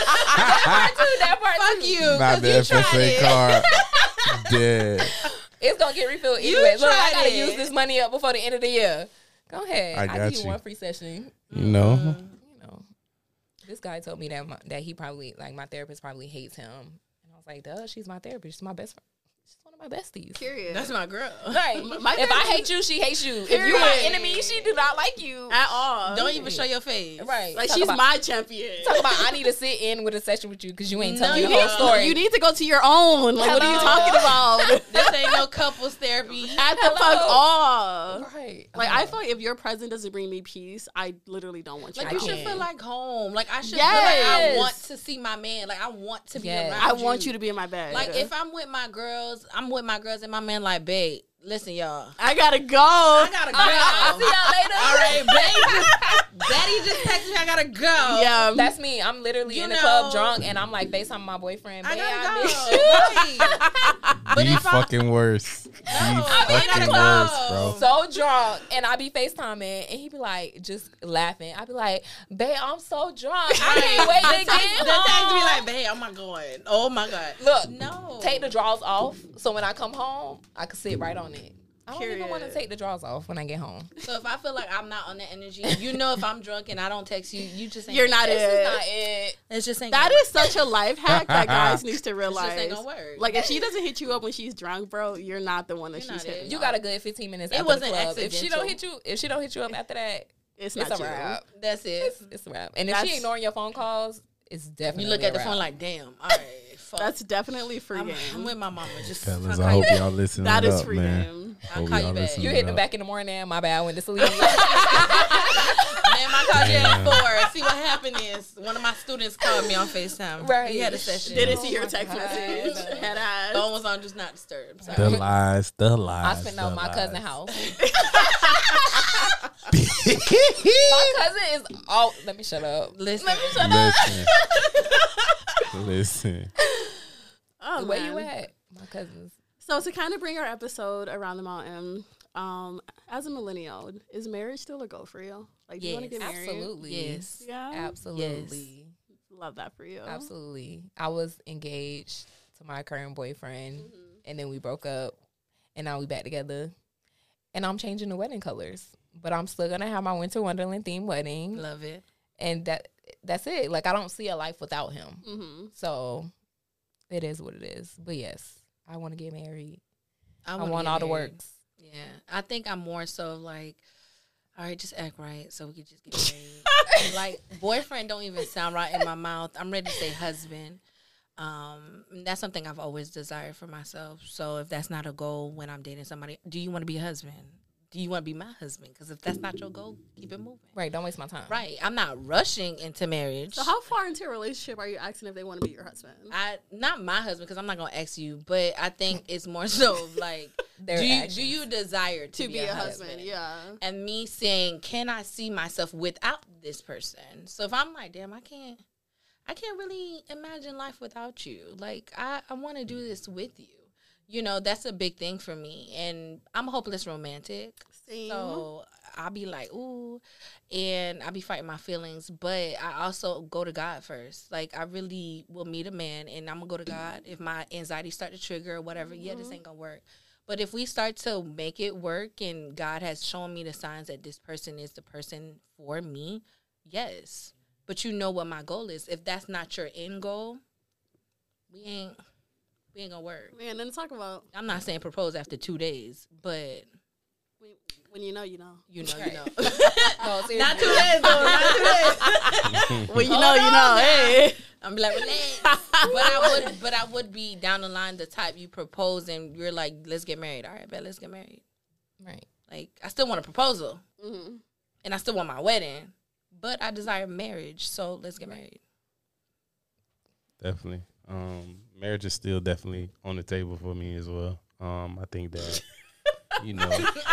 That part Fuck too. you. Not 'Cause the you tried FSA it. card. Dead. It's gonna get refilled You anyway. Look, I tried gotta it. use this money up before the end of the year. Go ahead. I I'll got give you you. one free session. You know? You know, this guy told me that that he probably, like, my therapist probably hates him. And I was like, duh, she's my therapist. She's my best friend. She's one of my besties. Period. That's my girl. Right. My If I therapist- hate you, she hates you. If you're my Period. enemy, she do not like you. At all. Don't even show your face. Right. Like, Talk she's about- my champion. Talk about I need to sit in with a session with you because you ain't No, telling you the whole don't. story. You need to go to your own. Like, what are you Hello? talking about? This ain't no couples therapy. At the fuck Hello? off. Right. Like, I feel like if your presence doesn't bring me peace, I literally don't want you. Like, to you should be. feel like home. Like, I should feel Yes. like I want to see my man. Like, I want to be Yes. around I want you to be in my bed. Like, if I'm with my girls and my man like, babe, Listen, y'all. I gotta go. I gotta go. I'll see y'all later. All right, Daddy just texted me. I gotta go. Yeah. That's me. I'm literally You in the know- club drunk, and I'm like FaceTime my boyfriend. I "Babe, gotta miss go. you." Right. The fucking worst. The fucking go. worst, bro. So drunk, and I be FaceTiming, and he be like, just laughing. I be like, "Babe, I'm so drunk. I can't wait to get The text home." be like, babe, oh my god. Oh my god. Look, No. take the drawers off, so when I come home, I can sit right on it. I don't even want to Period. take the drawers off when I get home. So if I feel like I'm not on the energy, you know, if I'm drunk and I don't text you, you just ain't You're not This it. is not it. It's just ain't. That gonna is such a life hack that guys needs to It's realize. just ain't gonna work. Like if she doesn't hit you up when she's drunk, bro, you're not the one that You're she's not it. hitting. You up. got a good 15 minutes. It after wasn't the club. If she don't accidental. hit you up after that, It's it's not a you. wrap. That's it. It's a wrap. And if That's- she ignoring your phone calls, it's definitely You look at the a phone wrap. like, damn. All right, fuck. That's definitely free I'm game. with my mama. Just Fellas, I'll I call hope you y'all listening That is up, free man. game. I'll Hope call you y'all back. listening You hit them up. back in the morning. My bad. I went to sleep. Man, I called you at 4. See what happened is one of my students called me on FaceTime. Right. We had a session. Didn't see Oh your my text God. message. Head ass. Phone was on, just not disturb. Sorry. The lies, the lies. I spent the out my lies. cousin's house. My cousin is all. Let me shut up. Listen, Listen. Oh, Where man. you at? My cousins. So to kind of bring our episode around the mountain, as a millennial, is marriage still a go for you? Like, do you want to Yes. get married? Absolutely. yes. Yeah. Absolutely. Love that for you. Absolutely. I was engaged to my current boyfriend, and then we broke up, and now we back together. And I'm changing the wedding colors, but I'm still gonna have my Winter Wonderland themed wedding, Love it. and that's it. Like I don't see a life without him. Mm-hmm. So it is what it is. But yes, I want to get married. I wanna want get all the married. works. Yeah, I think I'm more so like, all right, just act right so we can just get married. Like boyfriend don't even sound right in my mouth. I'm ready to say husband. And that's something I've always desired for myself. So if that's not a goal when I'm dating somebody, do you want to be a husband? Do you want to be my husband? Because if that's not your goal, keep it moving. Right. Don't waste my time. Right. I'm not rushing into marriage. So how far into a relationship are you asking if they want to be your husband? Not my husband, because I'm not gonna ask you, but I think it's more so like, Their do actions. you desire To be a husband, yeah. And me saying, can I see myself without this person? So if I'm like, damn, I can't really imagine life without you. Like I want to do this with you. You know, that's a big thing for me. And I'm a hopeless romantic. Same. So I'll be like, ooh, and I'll be fighting my feelings. But I also go to God first. Like I really will meet a man and I'm gonna go to God. If my anxiety start to trigger or whatever, yeah, this ain't gonna work. But if we start to make it work and God has shown me the signs that this person is the person for me, yes. But you know what my goal is. If that's not your end goal, we ain't gonna work. Man, then talk about I'm not saying propose after 2 days, but when you know, you know. you know. No, seriously. Not 2 days though, not 2 days. When you know, you know. Hey. I'm be like, relax. but I would be down the line the type you propose and you're like, let's get married. All right, bet let's get married. Right. Like I still want a proposal Mm-hmm. and I still want my wedding, but I desire marriage. So let's get married. Definitely. Marriage is still definitely on the table for me as well. I think that, you know.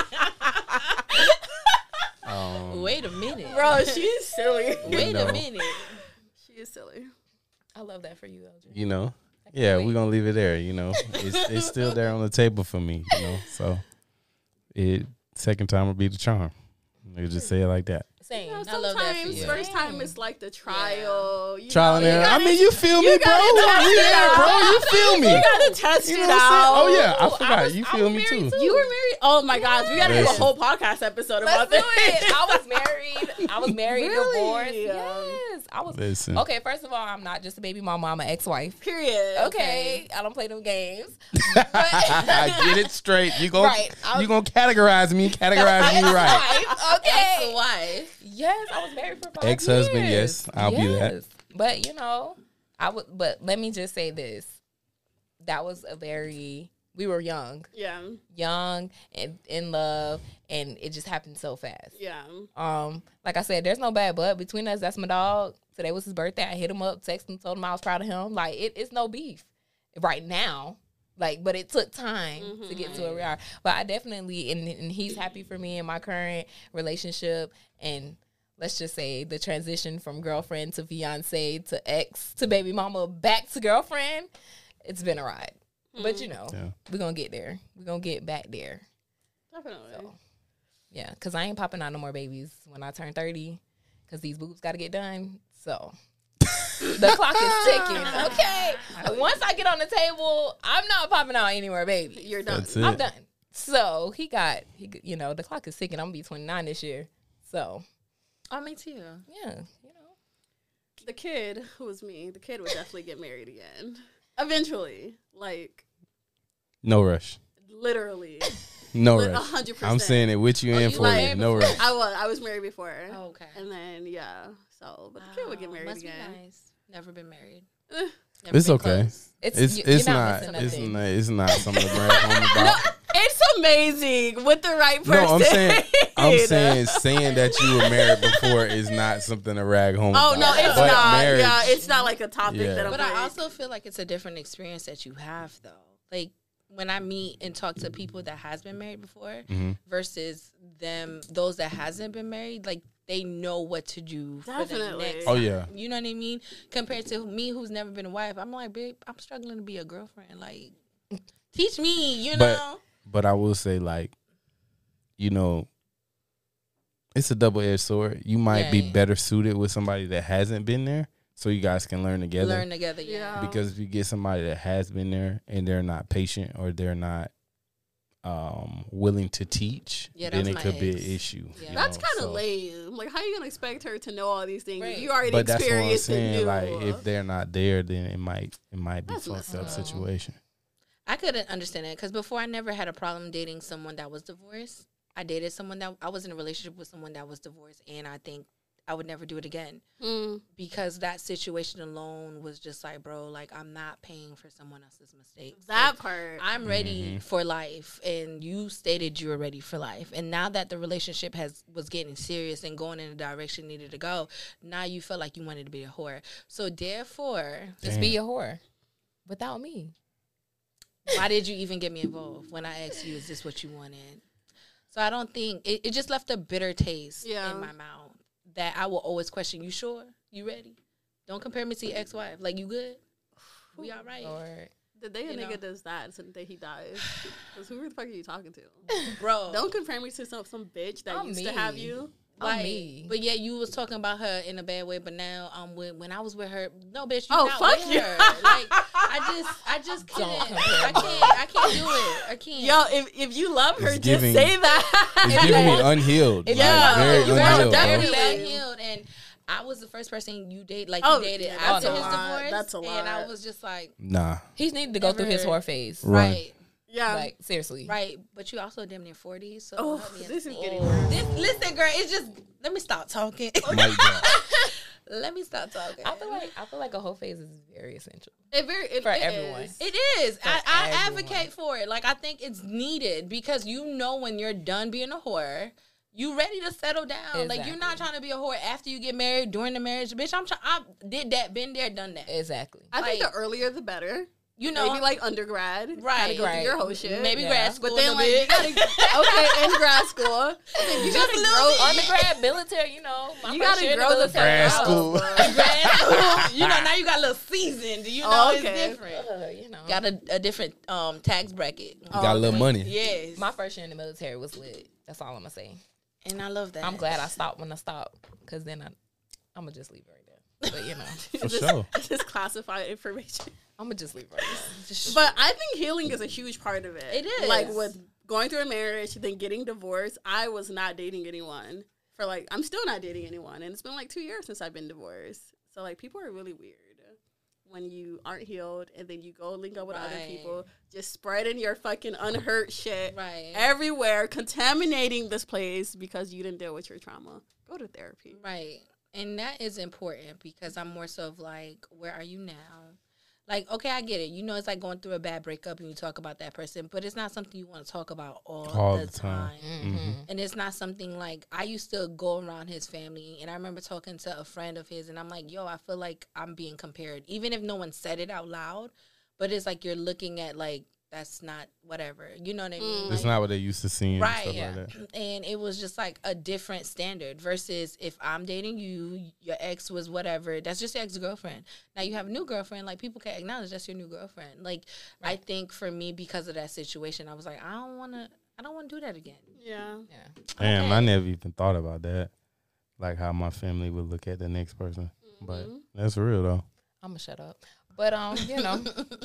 Wait a minute, Bro, she's silly. Wait know. a minute. She is silly. I love that for you, Eldridge. You know, yeah, we're gonna leave it there. You know, it's still there on the table for me. You know, so second time will be the charm. You just say it like that. Same. You know, I love that for sometimes you. first time it's like the trial. You Trial and know, you error. I gotta- mean, you feel me, bro? gotta test it Yeah, out. bro, you feel me? You gotta test You it know what I'm saying? out. Oh yeah, I forgot. You feel me too? You were married? Oh my gosh, we gotta do a Listen. whole podcast episode Let's about do this. it. I was married, Really? divorced. Yes. I was. Listen. Okay, first of all, I'm not just a baby mama. I'm an ex-wife. Period. Okay, I don't play them games. I get it straight. You gonna Right. you gonna categorize me right. Ex-wife, okay. Ex-wife. Yes, I was married for 5 Ex-husband, years. yes, I'll be that. But you know, But let me just say this: that was we were young and in love, and it just happened so fast. Yeah. Like I said, there's no bad blood between us. That's my dog. Today was his birthday. I hit him up, texted him, told him I was proud of him. Like it's no beef right now. Like, but it took time to get to where we are. But I definitely, and he's happy for me in my current relationship. And let's just say the transition from girlfriend to fiance to ex to baby mama back to girlfriend, it's been a ride. But, you know, we're going to get there. We're going to get back there. Definitely. So, yeah, because I ain't popping out no more babies when I turn 30 because these boobs got to get done. So the clock is ticking, okay? Once I get on the table, I'm not popping out any more babies. You're done. That's it. I'm done. So he you know, the clock is ticking. I'm going to be 29 this year. So, Oh, me too. yeah, you know. The kid, who was me, the kid would definitely get married again. Eventually. Like, No rush. literally. No Like, rush. 100%. I'm saying it with you and you for like you. No rush. I was married before. Oh, okay. And then, yeah. So, but the kid would get married Must again. Be nice. Never been married. Eh. Never It's been okay. close. It's you're not missing it's nothing. not it's not something to brag home about. It's amazing with the right person. No, I'm saying that you were married before is not something to rag home Oh about. no, it's But not. marriage- Yeah, it's not like a topic Yeah. that I'm. But like, I also feel like it's a different experience that you have, though. Like, when I meet and talk to people that has been married before versus those that hasn't been married, like, they know what to do for the Definitely. next Oh, time. yeah. You know what I mean? Compared to me, who's never been a wife, I'm like, babe, I'm struggling to be a girlfriend. Like, teach me, you know? But I will say, like, you know, it's a double-edged sword. You might be Yeah. better suited with somebody that hasn't been there, so you guys can learn together. Learn together, yeah. Because if you get somebody that has been there and they're not patient or they're not willing to teach, Yeah, that then was it my could be an ex. issue. Yeah. you That's know, kind of so- lame. Like, how you gonna expect her to know all these things? Right. You already But that's what I'm experienced and saying. knew. Like, if they're not there, then it might be That's fucked up messed up. situation. I couldn't understand it because before I never had a problem dating someone that was divorced. I dated someone that I was in a relationship with someone that was divorced, and I think I would never do it again because that situation alone was just like, bro, like, I'm not paying for someone else's mistakes. That Like, part. I'm ready for life, and you stated you were ready for life. And now that the relationship was getting serious and going in the direction it needed to go, now you felt like you wanted to be a whore. So therefore, Just be a whore without me. why did you even get me involved when I asked you, is this what you wanted? So I don't think it just left a bitter taste Yeah. in my mouth that I will always question. You sure? You ready? Don't compare me to your ex-wife. Like, you good? We all right? Lord. The day a You nigga know. does that is the day he dies. Because who the fuck are you talking to? Bro. Don't compare me to some bitch that I'm used to have me. you. I'm Like, me. but yeah, you was talking about her in a bad way. But now, when I was with her, no, bitch, you Oh, not fuck with you. her. Like, I just Don't can't. compare I can't do it. I can't. Yo, if you love her, It's just giving- say that. It's giving me unhealed. If like, Yeah, very you unhealed. definitely- bro. Definitely unhealed, and I was the first person you dated. Like, Oh, you dated yeah, after that's his a lot. divorce. That's a And I lot. was just like, Nah. He needs to go through his Never- whore phase. Right. right, Yeah. Like, seriously. right. But you also damn near 40, so Oh, help me this is understand. getting worse. Listen, girl, it's just, let me stop talking. Mic drop. Let me stop talking. I feel like a whole phase is very essential. It For it everyone. is. It is. I everyone. advocate for it. Like, I think it's needed because you know when you're done being a whore, you ready to settle down. Like, you're not Exactly. trying to be a whore after you get married, during the marriage. Bitch, I did that, been there, done that. Exactly. I think like- the earlier the better. You know, Maybe like undergrad. Right, Kinda go through right. your whole shit. maybe Yeah. grad school But then a like you bit. gotta okay in grad school. Then you Just gotta a grow. little Undergrad, military, you know. My You first gotta year in grow the military, Grad I was- school. grad school. You know, now you got a little seasoned. You know, Oh, okay. it's different. You know. Got a different tax bracket. You got a little money. Yes. My first year in the military was lit. That's all I'm gonna say. And I love that. I'm glad I stopped when I stopped, because then I'm gonna just leave it right there. But you know, For sure. Just classified information. I'm gonna just leave it right there. Just But I think healing is a huge part of it. It is. Like with going through a marriage, then getting divorced. I was not dating anyone for like, I'm still not dating anyone. And it's been like 2 years since I've been divorced. So like people are really weird when you aren't healed and then you go link up with other Right. people, just spreading your fucking unhurt shit Right. everywhere, contaminating this place because you didn't deal with your trauma. Go to therapy. Right. And that is important because I'm more so of like, where are you now? Like, okay, I get it. You know, it's like going through a bad breakup and you talk about that person, but it's not something you want to talk about all the time. And it's not something like, I used to go around his family and I remember talking to a friend of his and I'm like, yo, I feel like I'm being compared. Even if no one said it out loud, but it's like you're looking at like that's not whatever. You know what I mean? It's Like, not what they used to seeing. right. And stuff Yeah. like that. And it was just like a different standard versus if I'm dating you, your ex was whatever. That's just your ex-girlfriend. Now you have a new girlfriend. Like, people can acknowledge that's your new girlfriend. Like, I think for me, because of that situation, I was like, I don't want to do that again. Yeah. Yeah. Damn, I never even thought about that. Like how my family would look at the next person. But that's real though. I'm gonna shut up. But you know,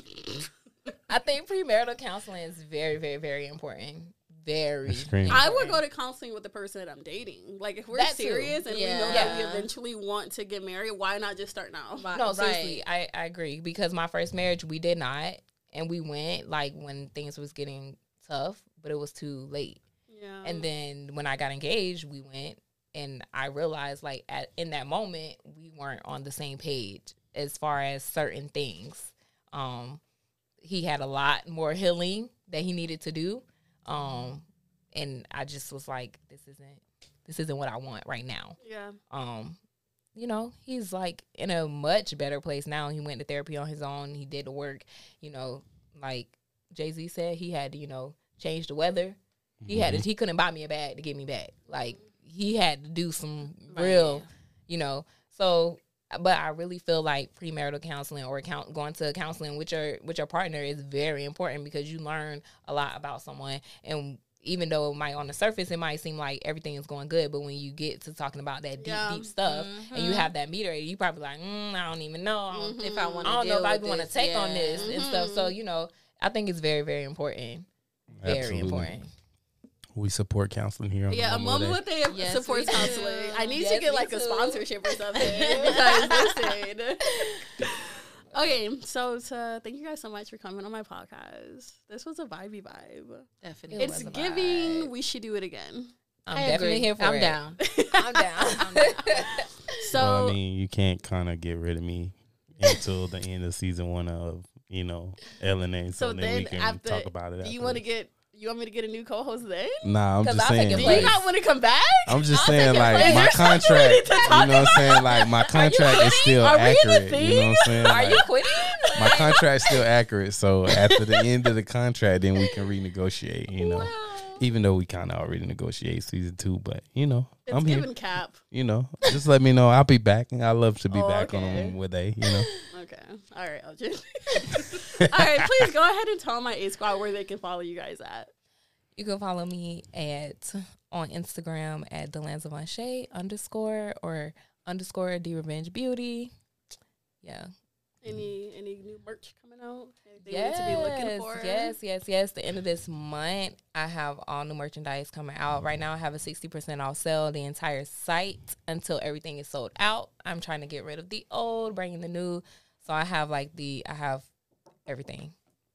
I think premarital counseling is very, very, very important. Very. Extremely. I would go to counseling with the person that I'm dating. Like, if we're That too. serious and we Yeah. know that we Yeah. eventually want to get married, why not just start now? No, seriously, I agree, because my first marriage we did not, and we went like when things was getting tough, but it was too late. Yeah. And then when I got engaged, we went, and I realized like in that moment we weren't on the same page as far as certain things. He had a lot more healing that he needed to do, and I just was like, this isn't what I want right now. Yeah. You know, he's like in a much better place now. He went to therapy on his own. He did the work, you know, like Jay-Z said, he had to, you know, change the weather. He had to, he couldn't buy me a bag to get me back. Like, he had to do some real, you know. So, but I really feel like premarital counseling or going to counseling with your partner is very important, because you learn a lot about someone. And even though it might, on the surface, it might seem like everything is going good, but when you get to talking about that deep stuff, and you have that meter, you probably like, I don't even know If I want to I don't know if I with want to this, take on this and stuff. So, you know, I think it's very, very important. Very Absolutely. important. We support counseling here. On Yeah, a the moment Mama with a Yes, supports we do. counseling. I need Yes, to get me like a too. sponsorship or something. Because listen. Okay, so thank you guys so much for coming on my podcast. This was a vibey vibe. Definitely. It's was a giving. vibe. We should do it again. I'm I definitely agree. here for I'm it. down. I'm down. So Well, I mean, you can't kind of get rid of me until the end of season 1 of, you know, LNA. So, so then we then can after, talk about it. do you want to get? You want me to get a new co-host then? Nah, I'm 'Cause just I'll take saying. your Do place. you not want to come back? I'm just I'll saying, take your like, place. my Is there something we contract, need to you talk know what I'm saying? Like, my contract is still Are we in a accurate. You know thing? what I'm saying? Are you Like, quitting? my contract's still accurate. So after the end of the contract, then we can renegotiate, you know. Even though we kind of already negotiate season 2, but, you know, It's I'm given here. cap. You know, just let me know. I'll be back. I love to be Oh, back okay. on with A, you know. Okay. All right, Elgin. All right, please go ahead and tell my A Squad where they can follow you guys at. You can follow me on Instagram at @DeLanzaVonShay_ or _ The Revenge Beauty. Yeah. Any new merch coming out? Anything we need to be looking for? Yes. The end of this month, I have all new merchandise coming out. Right now, I have a 60% off sale, the entire site, until everything is sold out. I'm trying to get rid of the old, bring in the new. So I have everything.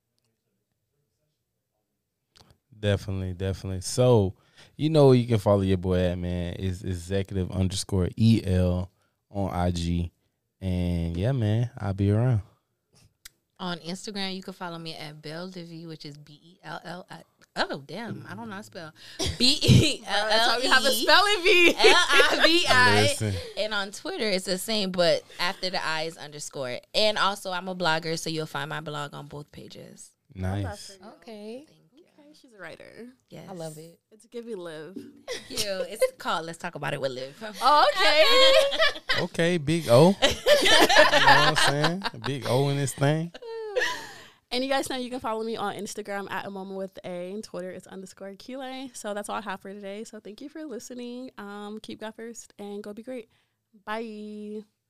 Definitely. So, you know, you can follow your boy at, man, is executive_EL on IG. And yeah, man, I'll be around. On Instagram, you can follow me at Belle Livy, which is BELL. Oh, damn. I don't know how to spell. That's how we have a spelling bee. LIVI. Listen. And on Twitter, it's the same, but after the I is _. And also, I'm a blogger, so you'll find my blog on both pages. Nice. Okay. Okay, she's a writer. Yes. I love it. It's Give You Live. Thank you. It's called Let's Talk About It with Liv. Oh, okay. Okay, big O. You know what I'm saying? Big O in this thing. And you guys know you can follow me on Instagram at A Moment with A, and Twitter is _Kile. So that's all I have for today. So thank you for listening. Keep God first and go be great. Bye.